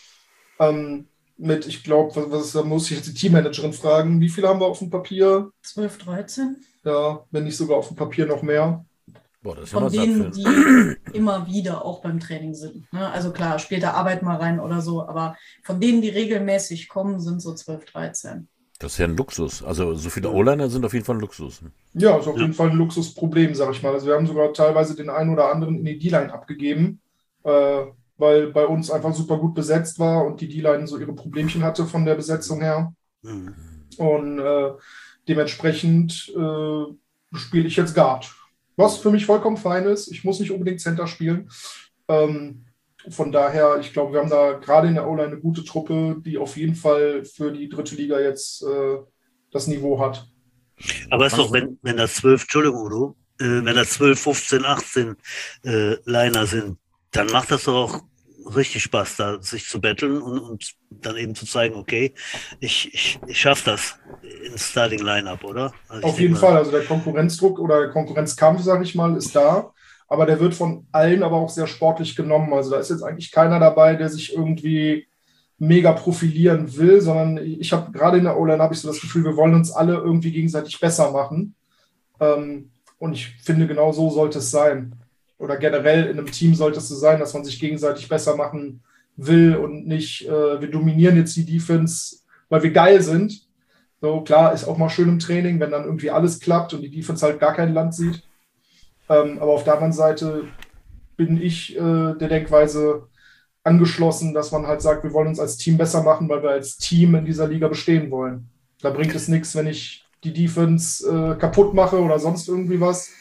Ich glaube, da muss ich jetzt die Teammanagerin fragen, wie viele haben wir auf dem Papier? 12, 13. Ja, wenn nicht sogar auf dem Papier noch mehr. Boah, das ist Von ja denen, die immer wieder auch beim Training sind. Ne? Also klar, spielt da Arbeit mal rein oder so, aber von denen, die regelmäßig kommen, sind so 12, 13. Das ist ja ein Luxus. Also so viele O-Liner sind auf jeden Fall ein Luxus. Ja, ist auf jeden Fall ein Luxusproblem, sag ich mal. Also wir haben sogar teilweise den einen oder anderen in die D-Line abgegeben, weil bei uns einfach super gut besetzt war und die D-Line so ihre Problemchen hatte von der Besetzung her. Mhm. Und dementsprechend spiele ich jetzt Guard. Was für mich vollkommen fein ist. Ich muss nicht unbedingt Center spielen. Von daher, ich glaube, wir haben da gerade in der O-Line eine gute Truppe, die auf jeden Fall für die dritte Liga jetzt das Niveau hat. Aber es ist doch, wenn das 12, Entschuldigung, Udo, wenn das 12, 15, 18 Liner sind, dann macht das doch auch richtig Spaß, da sich zu betteln und dann eben zu zeigen, okay, ich schaffe das ins Starting Lineup, oder? Also auf jeden Fall, also der Konkurrenzdruck oder der Konkurrenzkampf, sage ich mal, ist da, aber der wird von allen aber auch sehr sportlich genommen. Also da ist jetzt eigentlich keiner dabei, der sich irgendwie mega profilieren will, sondern ich habe gerade in der O-Line habe ich so das Gefühl, wir wollen uns alle irgendwie gegenseitig besser machen. Und ich finde, genau so sollte es sein. Oder generell in einem Team sollte es so sein, dass man sich gegenseitig besser machen will und nicht, wir dominieren jetzt die Defense, weil wir geil sind. So, klar, ist auch mal schön im Training, wenn dann irgendwie alles klappt und die Defense halt gar kein Land sieht. Aber auf der anderen Seite bin ich der Denkweise angeschlossen, dass man halt sagt, wir wollen uns als Team besser machen, weil wir als Team in dieser Liga bestehen wollen. Da bringt es nichts, wenn ich die Defense kaputt mache oder sonst irgendwie was.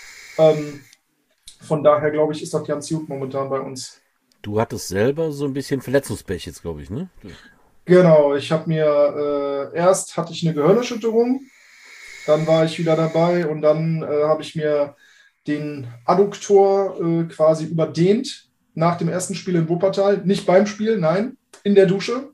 Von daher, glaube ich, ist das ganz gut momentan bei uns. Du hattest selber so ein bisschen Verletzungspech jetzt, glaube ich, ne? Genau, ich habe mir erst hatte ich eine Gehirnerschütterung, dann war ich wieder dabei und dann habe ich mir den Adduktor quasi überdehnt nach dem ersten Spiel in Wuppertal. Nicht beim Spiel, nein, in der Dusche.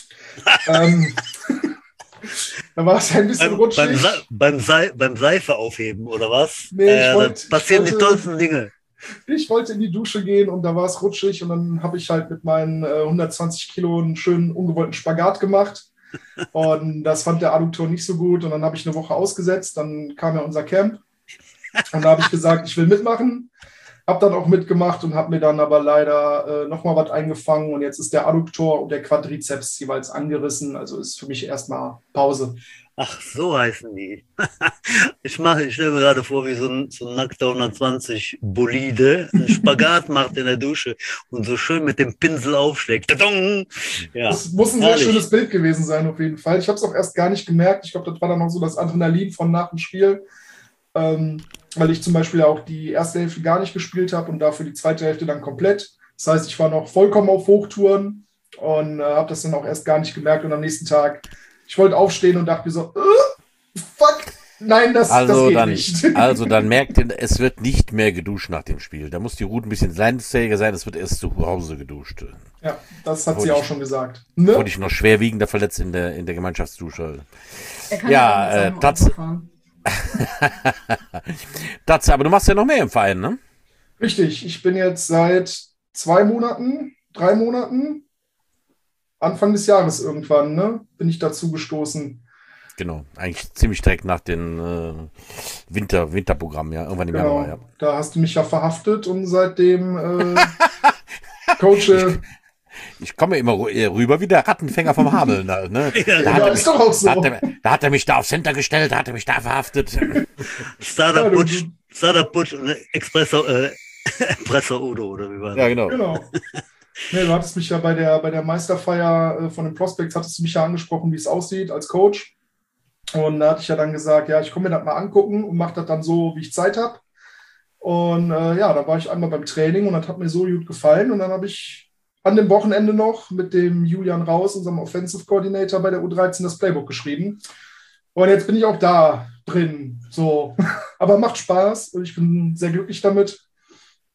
Da war es ein bisschen rutschig. Beim Seife aufheben, oder was? Nee, da passieren die tollsten Dinge. Ich wollte in die Dusche gehen und da war es rutschig und dann habe ich halt mit meinen 120 Kilo einen schönen, ungewollten Spagat gemacht. Und das fand der Adduktor nicht so gut und dann habe ich eine Woche ausgesetzt. Dann kam ja unser Camp und da habe ich gesagt, ich will mitmachen. Habe dann auch mitgemacht und habe mir dann aber leider nochmal was eingefangen und jetzt ist der Adduktor und der Quadrizeps jeweils angerissen. Also ist für mich erstmal Pause. Ach, so heißen die. Ich stelle mir gerade vor, wie so ein nackter 120 Bolide einen Spagat macht in der Dusche und so schön mit dem Pinsel aufschlägt. Ja, das muss ein sehr schönes Bild gewesen sein, auf jeden Fall. Ich habe es auch erst gar nicht gemerkt. Ich glaube, das war dann noch so das Adrenalin von nach dem Spiel. Weil ich zum Beispiel auch die erste Hälfte gar nicht gespielt habe und dafür die zweite Hälfte dann komplett. Das heißt, ich war noch vollkommen auf Hochtouren und habe das dann auch erst gar nicht gemerkt. Und am nächsten Tag, ich wollte aufstehen und dachte mir so, fuck, nein, das geht nicht. Also dann merkt ihr, es wird nicht mehr geduscht nach dem Spiel. Da muss die Route ein bisschen leidensfähiger sein, es wird erst zu Hause geduscht. Ja, das hat sie auch schon gesagt. Ne? Wurde ich noch schwerwiegender verletzt in der Gemeinschaftsdusche. Er kann ja fahren. Tatsache, aber du machst ja noch mehr im Verein, ne? Richtig, ich bin jetzt seit 3 Monaten, Anfang des Jahres irgendwann, ne, bin ich dazu gestoßen. Genau, eigentlich ziemlich direkt nach dem Winterprogramm, ja, irgendwann im Januar, ja. Da hast du mich ja verhaftet und seitdem coache... Ich komme immer rüber wie der Rattenfänger vom Hameln. Ne? Ist doch auch so. Da hat er mich da auf Center gestellt, da hat er mich da verhaftet. Startup Butch und Espresso Udo, oder wie war das? Ja, genau. Nee, du hattest mich ja bei der Meisterfeier von den Prospects, hattest du mich ja angesprochen, wie es aussieht als Coach. Und da hatte ich ja dann gesagt, ja, ich komme mir das mal angucken und mache das dann so, wie ich Zeit habe. Und da war ich einmal beim Training und das hat mir so gut gefallen. Und dann habe ich an dem Wochenende noch mit dem Julian Raus, unserem Offensive Coordinator bei der U13, das Playbook geschrieben. Und jetzt bin ich auch da drin. So. Aber macht Spaß und ich bin sehr glücklich damit.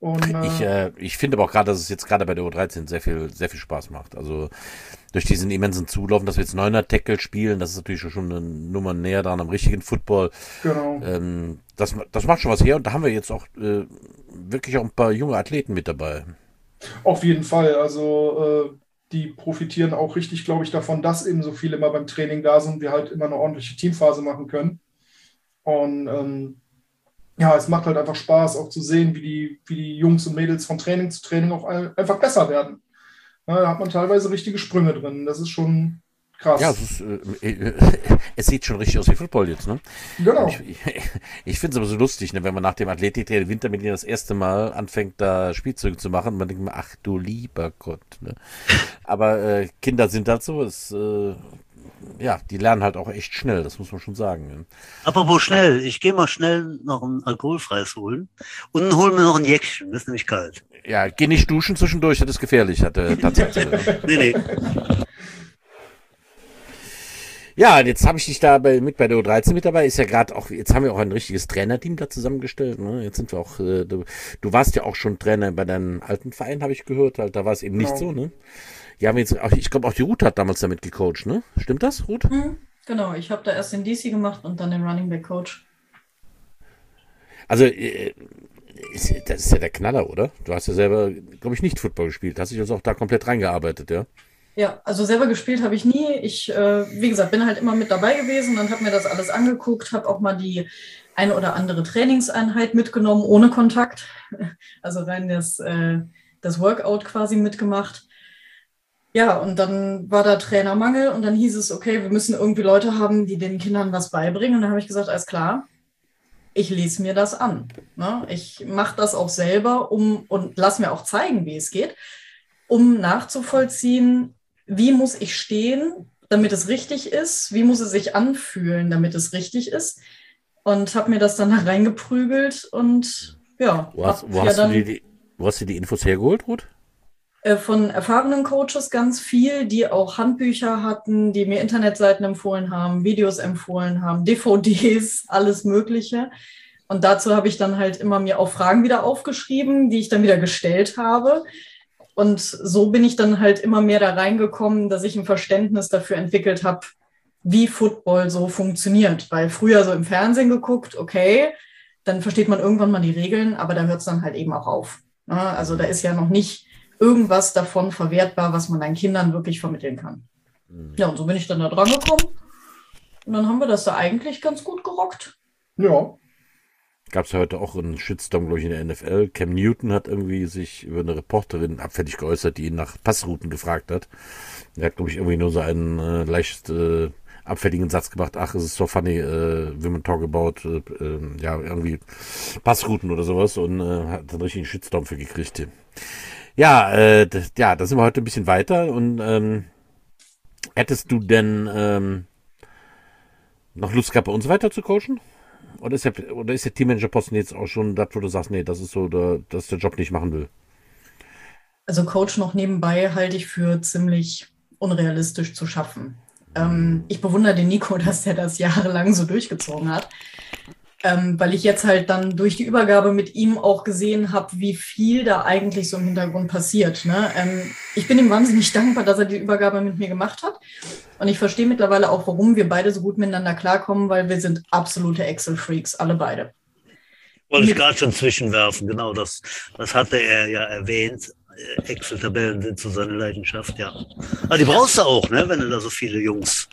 Und, Ich finde aber auch gerade, dass es jetzt gerade bei der U13 sehr viel Spaß macht. Also durch diesen immensen Zulauf, dass wir jetzt 9er-Tackle spielen, das ist natürlich schon eine Nummer näher dran am richtigen Football. genau. Das macht schon was her und da haben wir jetzt auch wirklich auch ein paar junge Athleten mit dabei. Auf jeden Fall. Also die profitieren auch richtig, glaube ich, davon, dass eben so viele immer beim Training da sind und wir halt immer eine ordentliche Teamphase machen können. Und ja, es macht halt einfach Spaß, auch zu sehen, wie die Jungs und Mädels von Training zu Training auch einfach besser werden. Ja, da hat man teilweise richtige Sprünge drin. Das ist schon krass. Ja, es sieht schon richtig aus wie Football jetzt, ne? Genau. Ich finde es aber so lustig, ne, wenn man nach dem Athletiktraining Winter mit ihnen das erste Mal anfängt, da Spielzüge zu machen. Man denkt mir, ach du lieber Gott. Ne? Aber Kinder sind halt so, ja, die lernen halt auch echt schnell, das muss man schon sagen. Ne? Apropos schnell, ich gehe mal schnell noch ein alkoholfreies holen und hol mir noch ein Jäckchen, das ist nämlich kalt. Ja, geh nicht duschen zwischendurch, das ist gefährlich, hat der tatsächlich. Nee. Ja, und jetzt habe ich dich da mit bei der U13 mit dabei. Ist ja gerade auch, jetzt haben wir auch ein richtiges Trainerteam da zusammengestellt. Ne? Jetzt sind wir auch, du warst ja auch schon Trainer bei deinem alten Verein, habe ich gehört. Halt, da war es eben nicht so, ne? Ja, haben jetzt, ich glaube auch die Ruth hat damals damit gecoacht, ne? Stimmt das, Ruth? Genau, ich habe da erst den DC gemacht und dann den Running Back Coach. Also, das ist ja der Knaller, oder? Du hast ja selber, glaube ich, nicht Football gespielt. Hast dich also auch da komplett reingearbeitet, ja? Ja, also selber gespielt habe ich nie. Ich, wie gesagt, bin halt immer mit dabei gewesen und habe mir das alles angeguckt, habe auch mal die eine oder andere Trainingseinheit mitgenommen, ohne Kontakt. Also rein das Workout quasi mitgemacht. Ja, und dann war da Trainermangel und dann hieß es, okay, wir müssen irgendwie Leute haben, die den Kindern was beibringen. Und dann habe ich gesagt, alles klar, ich lese mir das an. Ne? Ich mache das auch selber und lass mir auch zeigen, wie es geht, um nachzuvollziehen, wie muss ich stehen, damit es richtig ist, wie muss es sich anfühlen, damit es richtig ist. Und habe mir das dann da reingeprügelt und ja. Wo hast du die Infos hergeholt, Ruth? Von erfahrenen Coaches ganz viel, die auch Handbücher hatten, die mir Internetseiten empfohlen haben, Videos empfohlen haben, DVDs, alles Mögliche. Und dazu habe ich dann halt immer mir auch Fragen wieder aufgeschrieben, die ich dann wieder gestellt habe. Und so bin ich dann halt immer mehr da reingekommen, dass ich ein Verständnis dafür entwickelt habe, wie Football so funktioniert. Weil früher so im Fernsehen geguckt, okay, dann versteht man irgendwann mal die Regeln, aber da hört es dann halt eben auch auf. Also da ist ja noch nicht irgendwas davon verwertbar, was man deinen Kindern wirklich vermitteln kann. Ja, und so bin ich dann da dran gekommen. Und dann haben wir das da eigentlich ganz gut gerockt. Ja. Gab es ja heute auch einen Shitstorm, glaube ich, in der NFL. Cam Newton hat irgendwie sich über eine Reporterin abfällig geäußert, die ihn nach Passrouten gefragt hat. Er hat, glaube ich, irgendwie nur so einen leicht abfälligen Satz gemacht. Ach, es ist so funny, women talk about, ja, irgendwie Passrouten oder sowas und hat dann richtig einen Shitstorm für gekriegt. Ja, da sind wir heute ein bisschen weiter und hättest du denn noch Lust gehabt, bei uns weiter zu coachen? Oder ist der Teammanager-Posten jetzt auch schon das, wo du sagst, nee, das ist so, dass der Job nicht machen will? Also Coach noch nebenbei halte ich für ziemlich unrealistisch zu schaffen. Ich bewundere den Nico, dass der das jahrelang so durchgezogen hat. Weil ich jetzt halt dann durch die Übergabe mit ihm auch gesehen habe, wie viel da eigentlich so im Hintergrund passiert. Ne? Ich bin ihm wahnsinnig dankbar, dass er die Übergabe mit mir gemacht hat. Und ich verstehe mittlerweile auch, warum wir beide so gut miteinander klarkommen, weil wir sind absolute Excel-Freaks, alle beide. Wollte ich gerade schon zwischenwerfen, genau, das hatte er ja erwähnt. Excel-Tabellen sind so seine Leidenschaft, ja. Aber die brauchst du auch, ne, wenn du da so viele Jungs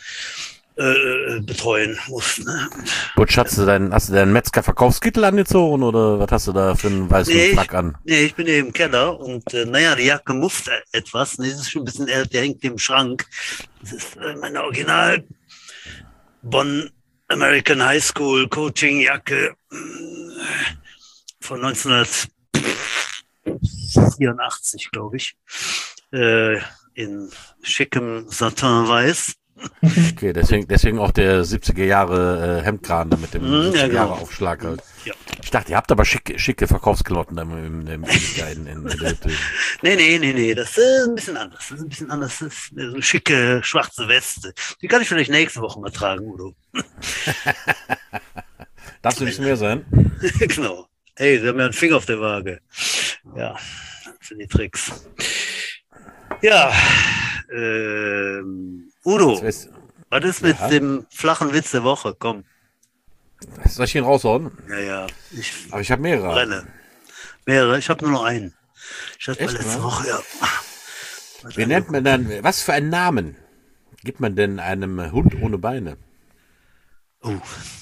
betreuen musst. Ne? Butch, hast du deinen Metzger-Verkaufskittel angezogen oder was hast du da für einen weißen Frack an? Nee, ich bin hier im Keller und naja, die Jacke mufft etwas. Nee, das ist schon ein bisschen älter, der hängt im Schrank. Das ist meine Original Bonn American High School Coaching Jacke von 1984, glaube ich. In schickem Satinweiß. Okay, deswegen auch der 70er Jahre Hemdkragen mit dem 70er Jahre Aufschlag halt. Ja. Ich dachte, ihr habt aber schicke Verkaufsklamotten in der Hütte. Nee, das ist ein bisschen anders. Das ist eine schicke schwarze Weste. Die kann ich vielleicht nächste Woche mal tragen, Udo. Darfst du nicht mehr sein? Genau. Hey, Sie haben ja einen Finger auf der Waage. Ja, das sind die Tricks. Ja, Udo, was ist mit dem flachen Witz der Woche? Komm. Soll ich ihn raushauen? Ja. Aber ich habe mehrere. Mehrere, ich habe nur noch einen. Ich hatte Echt, letzte Woche, ja. Wie nennt man dann, was für einen Namen gibt man denn einem Hund ohne Beine? Oh.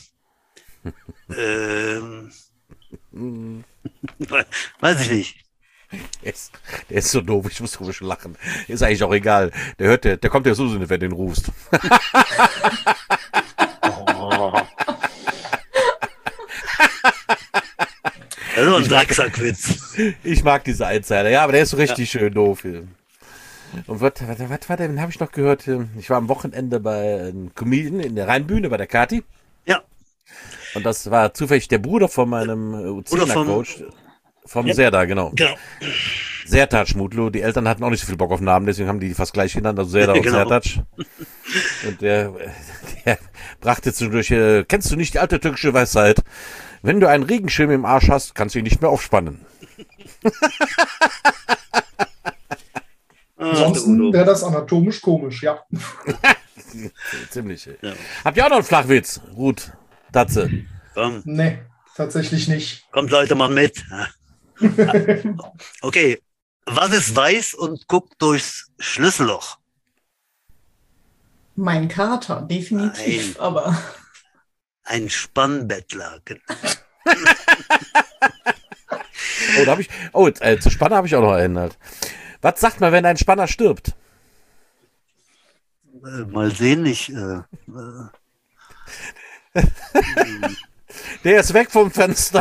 Weiß ich nicht. Der ist so doof, ich muss komisch lachen. Ist eigentlich auch egal. Der kommt ja so nicht, wenn du den rufst. Das ist doch ein Drecksackwitz. Ich mag diese Einzeiler, ja, aber der ist so richtig schön doof. Und was war der, den habe ich noch gehört? Ich war am Wochenende bei einem Comedian in der Rheinbühne bei der Kati. Ja. Und das war zufällig der Bruder von meinem U10er-Coach. Vom Serdar, genau. Serdar Schmutlo. Die Eltern hatten auch nicht so viel Bock auf Namen, deswegen haben die fast gleich genannt, also Serdar und Serdar. Und der brachte zwischendurch, kennst du nicht die alte türkische Weisheit? Wenn du einen Regenschirm im Arsch hast, kannst du ihn nicht mehr aufspannen. Ansonsten wäre das anatomisch komisch, ja. Ziemlich. Ja. Habt ihr auch noch einen Flachwitz? Ruth, Tatze? Komm. Nee, tatsächlich nicht. Kommt, Leute, mal mit. Okay. Was ist weiß und guckt durchs Schlüsselloch? Mein Kater, definitiv, Nein. aber... Ein Spannbettler. Zu Spanner habe ich auch noch erinnert. Was sagt man, wenn ein Spanner stirbt? Mal sehen, Der ist weg vom Fenster.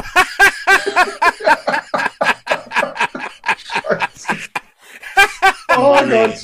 Oh Gott.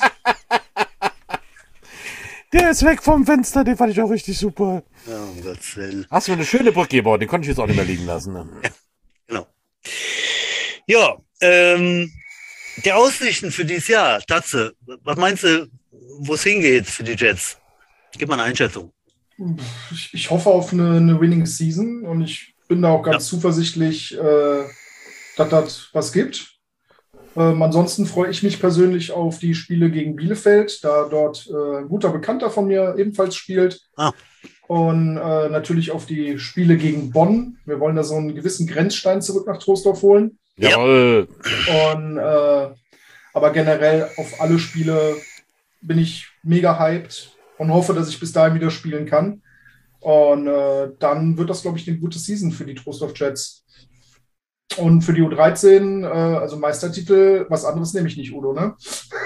Der ist weg vom Fenster, den fand ich auch richtig super. Ja, um Gottes Willen. Hast du eine schöne Brücke gebaut, den konnte ich jetzt auch nicht mehr liegen lassen. Ne? Ja, genau. Ja, der Aussichten für dieses Jahr, Tatze, was meinst du, wo es hingeht für die Jets? Gib mal eine Einschätzung. Ich hoffe auf eine Winning Season und ich bin da auch ganz zuversichtlich, dass das was gibt. Ansonsten freue ich mich persönlich auf die Spiele gegen Bielefeld, da dort ein guter Bekannter von mir ebenfalls spielt. Und natürlich auf die Spiele gegen Bonn. Wir wollen da so einen gewissen Grenzstein zurück nach Troisdorf holen. Jawohl. Und, aber generell auf alle Spiele bin ich mega hyped und hoffe, dass ich bis dahin wieder spielen kann. Und dann wird das, glaube ich, eine gute Season für die Troisdorf Jets. Und für die U13, also Meistertitel, was anderes nehme ich nicht, Udo, ne?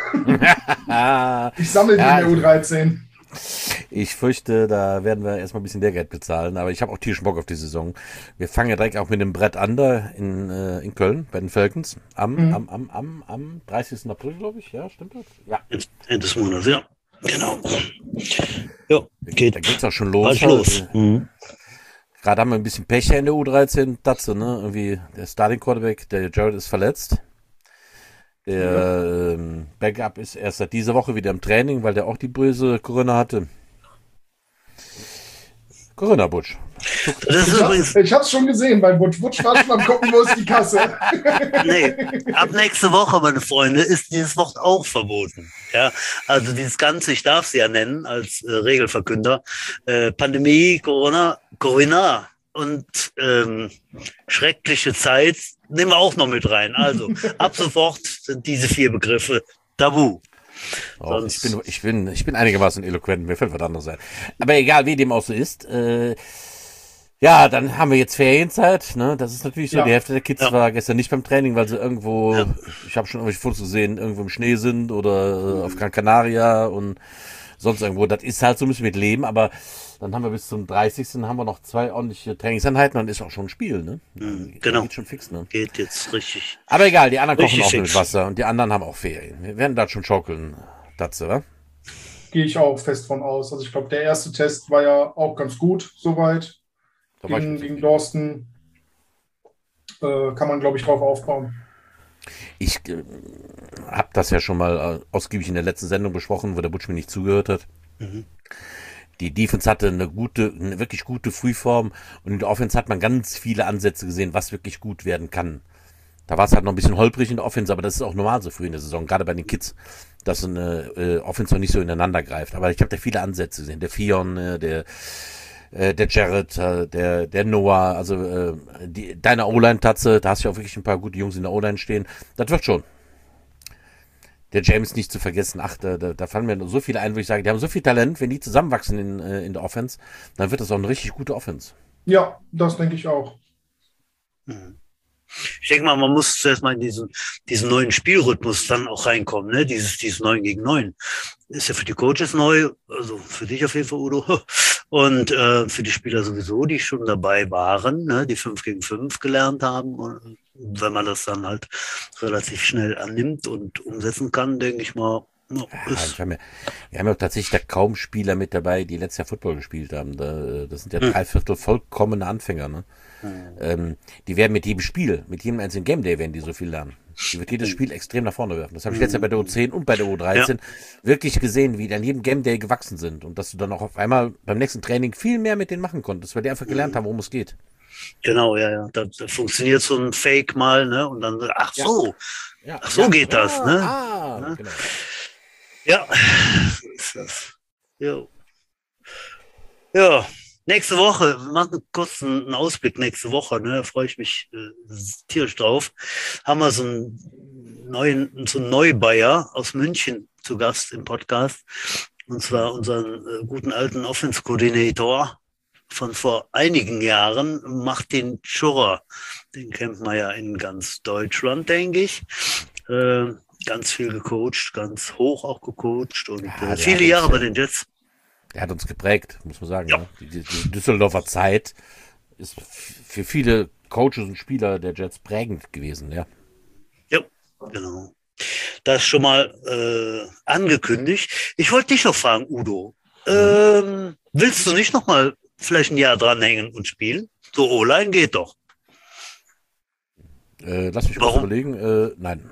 Ich sammle die in der U13. Ich fürchte, da werden wir erstmal ein bisschen Lehrgeld bezahlen, aber ich habe auch tierischen Bock auf die Saison. Wir fangen ja direkt auch mit dem Brett an da in Köln bei den Falcons am 30. April, glaube ich. Ja, stimmt das? Ja. Ende des Monats, ja. Genau. Ja, da geht's auch schon los. Gerade haben wir ein bisschen Pech in der U13 dazu, ne? Irgendwie der Starting Quarterback, der Jared, ist verletzt. Der Backup ist erst seit dieser Woche wieder im Training, weil der auch die böse Corona hatte. Corona Butch. Ich hab's schon gesehen bei Butch. Butch war schon am gucken, wo ist die Kasse. Nee, ab nächste Woche, meine Freunde, ist dieses Wort auch verboten. Ja, also dieses Ganze, ich darf es ja nennen als Regelverkünder, Pandemie, Corona und schreckliche Zeit nehmen wir auch noch mit rein. Also ab sofort sind diese 4 Begriffe tabu. Oh, ich bin einigermaßen eloquent, mir fällt was anderes ein. Aber egal, wie dem auch so ist, ja, dann haben wir jetzt Ferienzeit, ne? Das ist natürlich so, die Hälfte der Kids war gestern nicht beim Training, weil sie irgendwo, ich habe schon irgendwelche Fotos gesehen, irgendwo im Schnee sind oder auf Gran Canaria und sonst irgendwo. Das ist halt so, müssen wir mit leben, aber dann haben wir bis zum 30. haben wir noch 2 ordentliche Trainingseinheiten und ist auch schon ein Spiel, ne? Genau. Geht schon fix, ne? Geht jetzt richtig. Aber egal, die anderen kochen Richtig auch fix. mit Wasser und die anderen haben auch Ferien. Wir werden da schon schaukeln, Tatze, oder? Gehe ich auch fest von aus. Also ich glaube, der erste Test war ja auch ganz gut, soweit. Gegen Dorsten kann man, glaube ich, drauf aufbauen. Ich habe das ja schon mal ausgiebig in der letzten Sendung besprochen, wo der Butch mir nicht zugehört hat. Die Defense hatte eine wirklich gute Frühform und in der Offense hat man ganz viele Ansätze gesehen, was wirklich gut werden kann. Da war es halt noch ein bisschen holprig in der Offense, aber das ist auch normal so früh in der Saison, gerade bei den Kids, dass so eine Offense noch nicht so ineinander greift. Aber ich habe da viele Ansätze gesehen. Der Fion, der Jared, der Noah, also deine O-Line-Tatze, da hast du ja auch wirklich ein paar gute Jungs in der O-Line stehen. Das wird schon. Der James nicht zu vergessen, da fallen mir so viele ein, wo ich sage, die haben so viel Talent, wenn die zusammenwachsen in der Offense, dann wird das auch eine richtig gute Offense. Ja, das denke ich auch. Ich denke mal, man muss zuerst mal in diesen neuen Spielrhythmus dann auch reinkommen, ne? Dieses 9 gegen 9. Ist ja für die Coaches neu, also für dich auf jeden Fall, Udo. Und für die Spieler sowieso, die schon dabei waren, ne? Die 5 gegen 5 gelernt haben. Und wenn man das dann halt relativ schnell annimmt und umsetzen kann, denke ich mal, wir haben ja tatsächlich da kaum Spieler mit dabei, die letztes Jahr Football gespielt haben. Das sind ja 3/4 vollkommene Anfänger. Ne? Die werden mit jedem Spiel, mit jedem einzelnen Game Day, werden die so viel lernen. Die wird jedes Spiel extrem nach vorne werfen. Das habe ich letztes Jahr bei der U10 und bei der U13 wirklich gesehen, wie die an jedem Game Day gewachsen sind. Und dass du dann auch auf einmal beim nächsten Training viel mehr mit denen machen konntest, weil die einfach gelernt haben, worum es geht. Genau, ja. Da funktioniert so ein Fake mal, ne? Und dann, ach so geht das, ne? Genau. Ja, so ist das. Jo. Ja, nächste Woche, wir machen kurz einen Ausblick nächste Woche, ne? Da freue ich mich tierisch drauf. Haben wir so einen Neubayer aus München zu Gast im Podcast. Und zwar unseren guten alten Offense-Koordinator von vor einigen Jahren, Martin Schurrer. Den kennt man ja in ganz Deutschland, denke ich. Ganz viel gecoacht, ganz hoch auch gecoacht und viele Jahre bei den Jets. Der hat uns geprägt, muss man sagen. Ja. Ne? Die Düsseldorfer Zeit ist für viele Coaches und Spieler der Jets prägend gewesen, ja. Ja, genau. Das schon mal angekündigt. Ich wollte dich noch fragen, Udo. Willst du nicht noch mal vielleicht ein Jahr dranhängen und spielen? So O-Line geht doch. Lass mich kurz überlegen. Nein.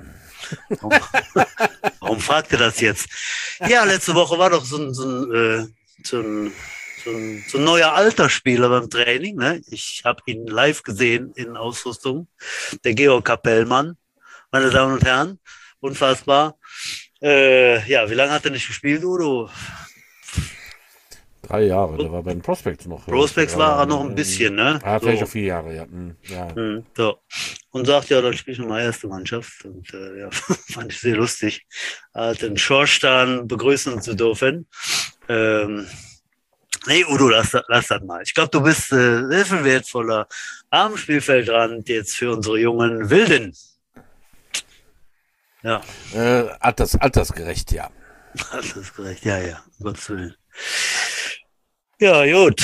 Warum fragt ihr das jetzt? Ja, letzte Woche war doch so ein neuer Altersspieler beim Training. Ne? Ich habe ihn live gesehen in Ausrüstung. Der Georg Kapellmann, meine Damen und Herren. Unfassbar. Ja, wie lange hat er nicht gespielt, Udo? 3 Jahre, der war bei den Prospects noch. Prospects war er noch ein bisschen, ne? Vielleicht auch 4 Jahre, ja. So. Und sagt, ja, dann spiele ich nochmal erste Mannschaft. Und ja, fand ich sehr lustig, den Schorstein begrüßen zu dürfen. Nee, Udo, lass das mal. Ich glaube, du bist sehr viel wertvoller am Spielfeldrand jetzt für unsere jungen Wilden. Ja. Altersgerecht, ja. Altersgerecht, ja, um Gottes Willen. Ja, gut.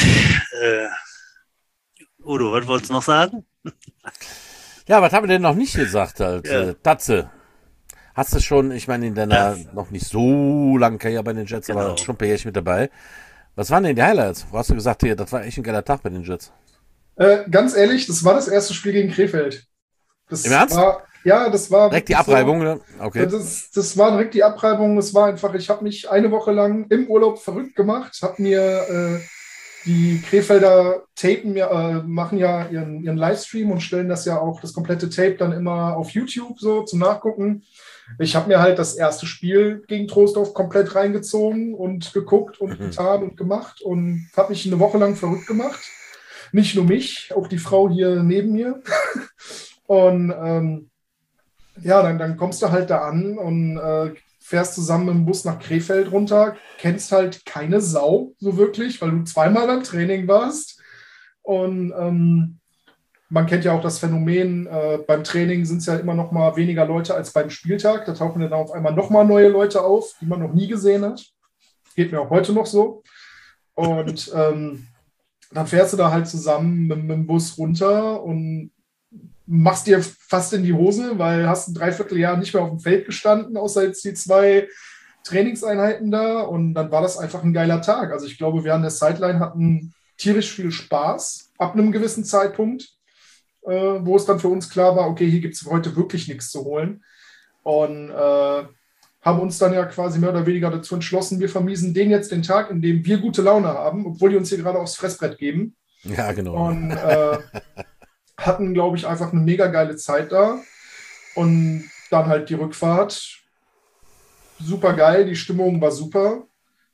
Udo, was wolltest du noch sagen? Ja, was haben wir denn noch nicht gesagt? Halt? Tatze. Hast du schon, ich meine, in deiner noch nicht so langen Karriere bei den Jets, aber schon ein paar Jährchen mit dabei. Was waren denn die Highlights? Wo hast du gesagt, hier, das war echt ein geiler Tag bei den Jets? Ganz ehrlich, das war das erste Spiel gegen Krefeld. Im Ernst? Das war direkt die Abreibung, oder? Okay. Das war direkt die Abreibung. Es war einfach, ich habe mich eine Woche lang im Urlaub verrückt gemacht, habe mir die Krefelder machen ja ihren Livestream und stellen das ja auch, das komplette Tape dann immer auf YouTube so zum Nachgucken. Ich habe mir halt das erste Spiel gegen Troisdorf komplett reingezogen und geguckt und getan und gemacht und habe mich eine Woche lang verrückt gemacht. Nicht nur mich, auch die Frau hier neben mir. Und dann kommst du halt da an und fährst zusammen im Bus nach Krefeld runter, kennst halt keine Sau so wirklich, weil du zweimal beim Training warst. Und man kennt ja auch das Phänomen, beim Training sind es ja immer noch mal weniger Leute als beim Spieltag. Da tauchen dann auf einmal noch mal neue Leute auf, die man noch nie gesehen hat. Geht mir auch heute noch so. Und dann fährst du da halt zusammen mit dem Bus runter und machst dir fast in die Hose, weil hast ein Dreivierteljahr nicht mehr auf dem Feld gestanden, außer jetzt die 2 Trainingseinheiten da. Und dann war das einfach ein geiler Tag. Also ich glaube, wir an der Sideline hatten tierisch viel Spaß ab einem gewissen Zeitpunkt, wo es dann für uns klar war, okay, hier gibt es heute wirklich nichts zu holen. Und haben uns dann ja quasi mehr oder weniger dazu entschlossen, wir vermiesen denen jetzt den Tag, in dem wir gute Laune haben, obwohl die uns hier gerade aufs Fressbrett geben. Ja, genau. Und hatten, glaube ich, einfach eine mega geile Zeit da. Und dann halt die Rückfahrt. Super geil, die Stimmung war super.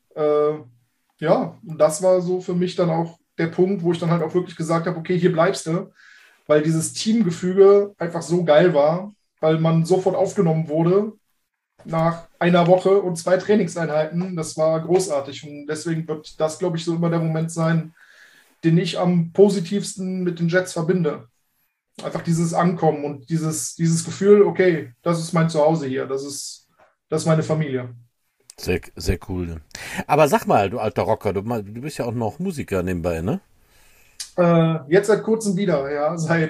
Ja, und das war so für mich dann auch der Punkt, wo ich dann halt auch wirklich gesagt habe, okay, hier bleibst du, weil dieses Teamgefüge einfach so geil war, weil man sofort aufgenommen wurde nach einer Woche und 2 Trainingseinheiten. Das war großartig und deswegen wird das, glaube ich, so immer der Moment sein, den ich am positivsten mit den Jets verbinde. Einfach dieses Ankommen und dieses Gefühl, okay, das ist mein Zuhause hier, das ist meine Familie. Sehr, sehr cool. Aber sag mal, du alter Rocker, du bist ja auch noch Musiker nebenbei, ne? Jetzt seit kurzem wieder, ja, seit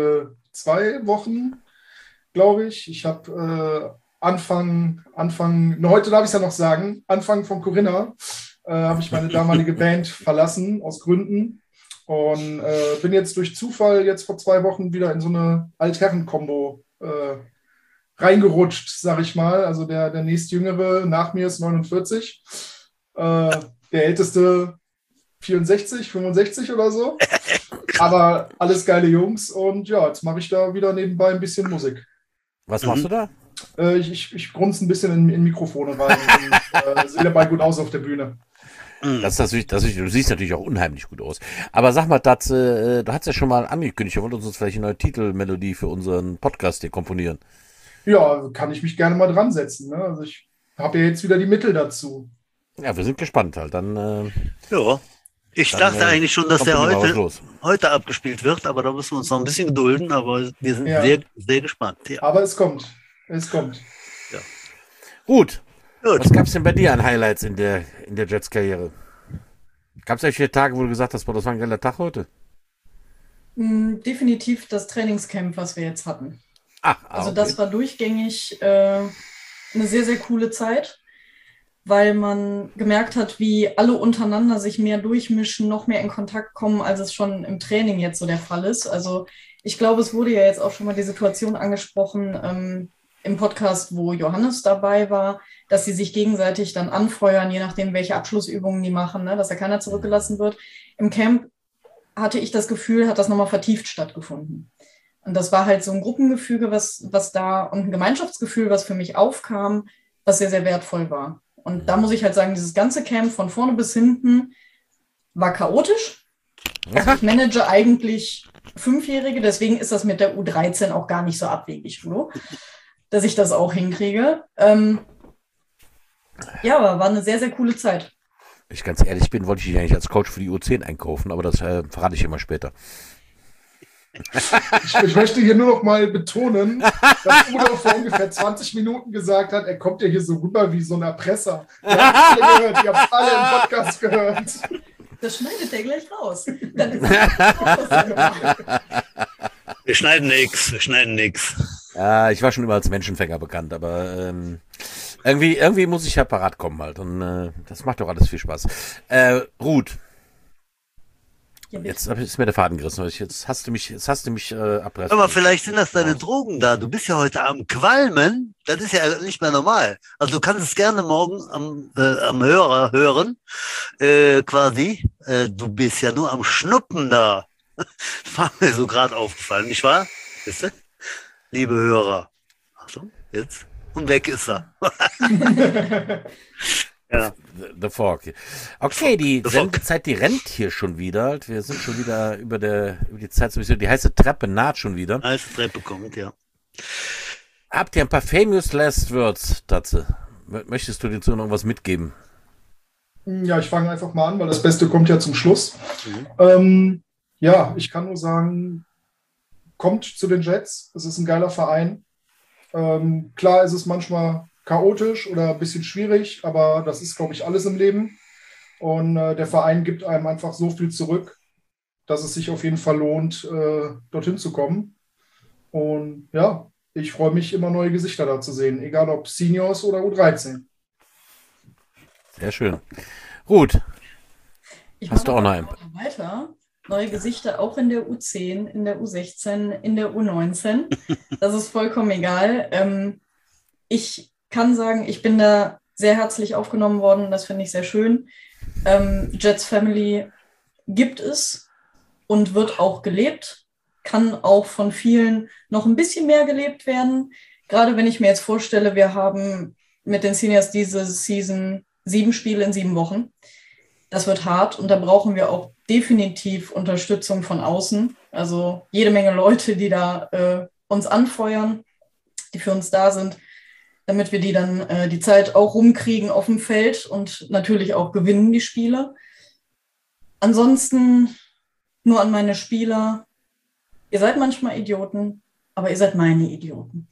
2 Wochen, glaube ich. Ich habe Anfang, heute darf ich es ja noch sagen, Anfang von Corinna habe ich meine damalige Band verlassen, aus Gründen. Und bin jetzt durch Zufall jetzt vor 2 Wochen wieder in so eine Altherren-Kombo reingerutscht, sag ich mal. Also der nächstjüngere nach mir ist 49. Der älteste 64, 65 oder so. Aber alles geile Jungs. Und ja, jetzt mache ich da wieder nebenbei ein bisschen Musik. Was machst du da? Ich grunze ein bisschen in Mikrofone rein und sehe dabei gut aus auf der Bühne. Das ist natürlich, du siehst natürlich auch unheimlich gut aus. Aber sag mal, du hast ja schon mal angekündigt, wir wollen uns vielleicht eine neue Titelmelodie für unseren Podcast hier komponieren. Ja, kann ich mich gerne mal dran setzen. Ne? Also ich habe ja jetzt wieder die Mittel dazu. Ja, wir sind gespannt halt. Dann, Ja, ich dachte eigentlich schon, dass kommt der dann mal was los. heute abgespielt wird, aber da müssen wir uns noch ein bisschen gedulden, aber wir sind Ja. sehr, sehr gespannt. Ja. Aber es kommt. Es kommt. Gut. Gut. Was gab's denn bei dir an Highlights in der Jets-Karriere? Gab es welche Tage, wo du gesagt hast, boah, das war ein geiler Tag heute? Definitiv das Trainingscamp, was wir jetzt hatten. Also Okay. das war durchgängig eine sehr, sehr coole Zeit, weil man gemerkt hat, wie alle untereinander sich mehr durchmischen, noch mehr in Kontakt kommen, als es schon im Training jetzt so der Fall ist. Also ich glaube, es wurde ja jetzt auch schon mal die Situation angesprochen im Podcast, wo Johannes dabei war, dass sie sich gegenseitig dann anfeuern, je nachdem, welche Abschlussübungen die machen, ne, dass da keiner zurückgelassen wird. Im Camp hatte ich das Gefühl, hat das nochmal vertieft stattgefunden. Und das war halt so ein Gruppengefüge, was da und ein Gemeinschaftsgefühl, was für mich aufkam, was sehr, sehr wertvoll war. Und da muss ich halt sagen, dieses ganze Camp von vorne bis hinten war chaotisch. Also ich manage eigentlich 5-Jährige, deswegen ist das mit der U13 auch gar nicht so abwegig, Flo, dass ich das auch hinkriege. Ja, aber war eine sehr, sehr coole Zeit. Wenn ich ganz ehrlich bin, wollte ich dich eigentlich als Coach für die U10 einkaufen, aber das verrate ich immer später. Ich möchte hier nur noch mal betonen, dass Udo vor ungefähr 20 Minuten gesagt hat, er kommt ja hier so rüber wie so ein Erpresser. Ihr habt alle gehört, ihr habt alle im Podcast gehört. Das schneidet der gleich raus. Dann ist das Wir schneiden nix. Ja, ich war schon immer als Menschenfänger bekannt, aber irgendwie muss ich ja parat kommen halt und das macht doch alles viel Spaß. Ruth, jetzt ist mir der Faden gerissen. Jetzt hast du mich abreißen. Aber vielleicht sind das deine Drogen da. Du bist ja heute am Qualmen. Das ist ja nicht mehr normal. Also du kannst es gerne morgen am Hörer hören. Quasi. Du bist ja nur am Schnuppen da. War mir so gerade aufgefallen, nicht wahr? Wisst ihr? Liebe Hörer. Achtung, jetzt. Und weg ist er. Ja. The Fog. Okay, die The Fog. Sendezeit, die rennt hier schon wieder. Wir sind schon wieder über die Zeit, die heiße Treppe naht schon wieder. Als Treppe kommt, ja. Habt ihr ein paar famous last words, Tatze? Möchtest du dir zu noch was mitgeben? Ja, ich fange einfach mal an, weil das Beste kommt ja zum Schluss. Ja, ich kann nur sagen, kommt zu den Jets. Es ist ein geiler Verein. Klar ist es manchmal chaotisch oder ein bisschen schwierig, aber das ist, glaube ich, alles im Leben. Und der Verein gibt einem einfach so viel zurück, dass es sich auf jeden Fall lohnt, dorthin zu kommen. Und ja, ich freue mich, immer neue Gesichter da zu sehen, egal ob Seniors oder U13. Sehr schön. Ruth, Ich hast du mache auch noch einen? weiter. Neue Gesichter auch in der U10, in der U16, in der U19. Das ist vollkommen egal. Ich kann sagen, ich bin da sehr herzlich aufgenommen worden. Das finde ich sehr schön. Jets Family gibt es und wird auch gelebt. kann auch von vielen noch ein bisschen mehr gelebt werden. Gerade wenn ich mir jetzt vorstelle, wir haben mit den Seniors diese Season 7 Spiele in 7 Wochen. Das wird hart und da brauchen wir auch definitiv Unterstützung von außen. Also jede Menge Leute, die da uns anfeuern, die für uns da sind, damit wir die dann die Zeit auch rumkriegen auf dem Feld und natürlich auch gewinnen die Spiele. Ansonsten nur an meine Spieler. Ihr seid manchmal Idioten, aber ihr seid meine Idioten.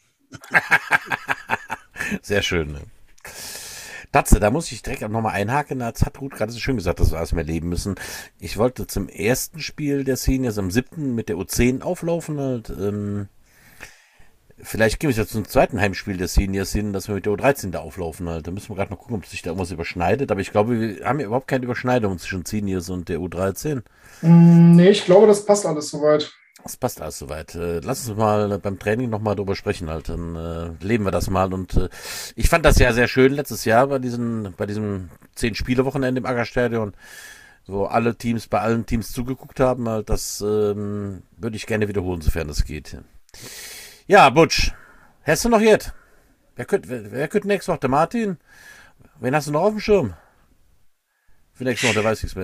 Sehr schön. Ne? Tatze, da muss ich direkt nochmal einhaken. Das hat Ruth gerade so schön gesagt, dass wir alles mehr leben müssen. Ich wollte zum ersten Spiel der Seniors am 7. mit der U10 auflaufen. Halt, vielleicht gehen wir jetzt zum zweiten Heimspiel der Seniors hin, dass wir mit der U13 da auflaufen. Halt. Da müssen wir gerade noch gucken, ob sich da irgendwas überschneidet. Aber ich glaube, wir haben ja überhaupt keine Überschneidung zwischen Seniors und der U13. Nee, ich glaube, das passt alles soweit. Das passt alles soweit. Lass uns mal beim Training nochmal drüber sprechen halt. Dann leben wir das mal. Und ich fand das ja sehr schön letztes Jahr bei diesem 10-Spiele-Wochenende im Aggerstadion, wo alle Teams bei allen Teams zugeguckt haben. Halt, das würde ich gerne wiederholen, sofern das geht. Ja, Butch, hast du noch jetzt? Wer könnte nächste Woche? Der Martin? Wen hast du noch auf dem Schirm? Für nächste Woche, der weiß nichts mehr.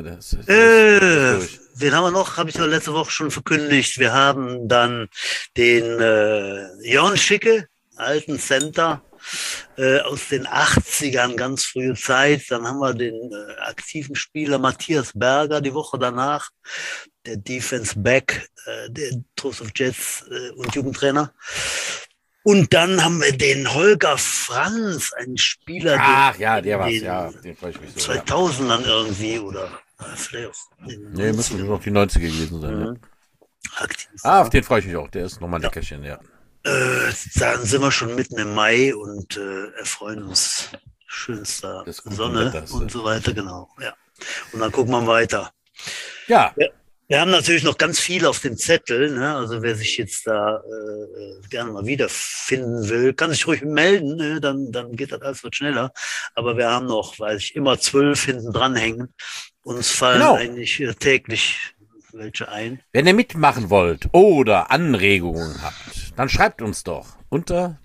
Wen haben wir noch? Habe ich ja letzte Woche schon verkündigt. Wir haben dann den Jörn Schicke, alten Center aus den 80ern, ganz frühe Zeit. Dann haben wir den aktiven Spieler Matthias Berger die Woche danach, der Defense Back, der Trust of Jets und Jugendtrainer. Und dann haben wir den Holger Franz, einen Spieler, der war's, den freue ich mich so. 2000ern irgendwie, oder vielleicht auch. Nee, müssen nur noch die 90er gewesen sein. Mhm. Ja. Auf den freue ich mich auch, der ist nochmal ein Leckerchen, ja. Dann sind wir schon mitten im Mai und erfreuen uns schönster Sonne Wetter, und so weiter, genau. Ja. Und dann gucken wir weiter. Ja. Wir haben natürlich noch ganz viel auf dem Zettel, ne? Also wer sich jetzt da gerne mal wiederfinden will, kann sich ruhig melden, ne? Dann geht das alles wird schneller. Aber wir haben noch, weiß ich, immer 12 hinten dran hängen. Uns fallen eigentlich täglich welche ein. Wenn ihr mitmachen wollt oder Anregungen habt, dann schreibt uns doch unter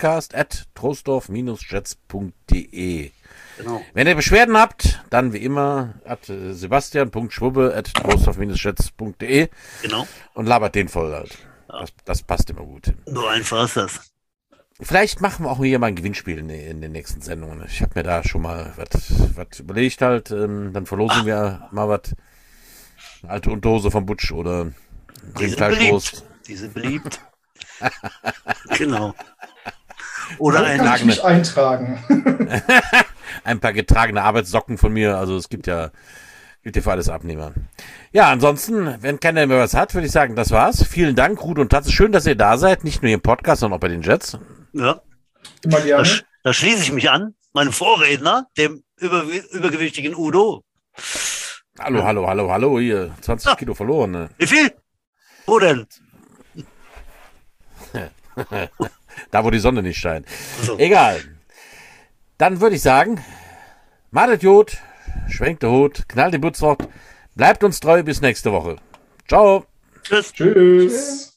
podcast@troisdorf-jets.de. Genau. Wenn ihr Beschwerden habt, dann wie immer sebastian.schwubbe@troisdorf-jets.de. Genau. Und labert den voll halt. Ja. Das passt immer gut. So einfach ist das. Vielleicht machen wir auch hier mal ein Gewinnspiel in den nächsten Sendungen. Ich habe mir da schon mal was überlegt halt. Dann verlosen wir mal was. Eine alte Unterhose vom Butch oder Fleischwurst. Die sind beliebt. Genau. Oder kann ich mich eintragen. Ein paar getragene Arbeitssocken von mir. Also es gibt ja für alles Abnehmer. Ja, ansonsten, wenn keiner mehr was hat, würde ich sagen, das war's. Vielen Dank, Ruth und Tatze. Schön, dass ihr da seid. Nicht nur hier im Podcast, sondern auch bei den Jets. Ja. Immer gerne. Da schließe ich mich an. Meinem Vorredner, dem übergewichtigen Udo. Hallo. Hier, 20 Kilo verloren. Ne? Wie viel? Wo denn? Da, wo die Sonne nicht scheint. So. Egal. Dann würde ich sagen, malet Jod, schwenkt der Hut, knallt den Butzwort, bleibt uns treu bis nächste Woche. Ciao. Tschüss. Tschüss.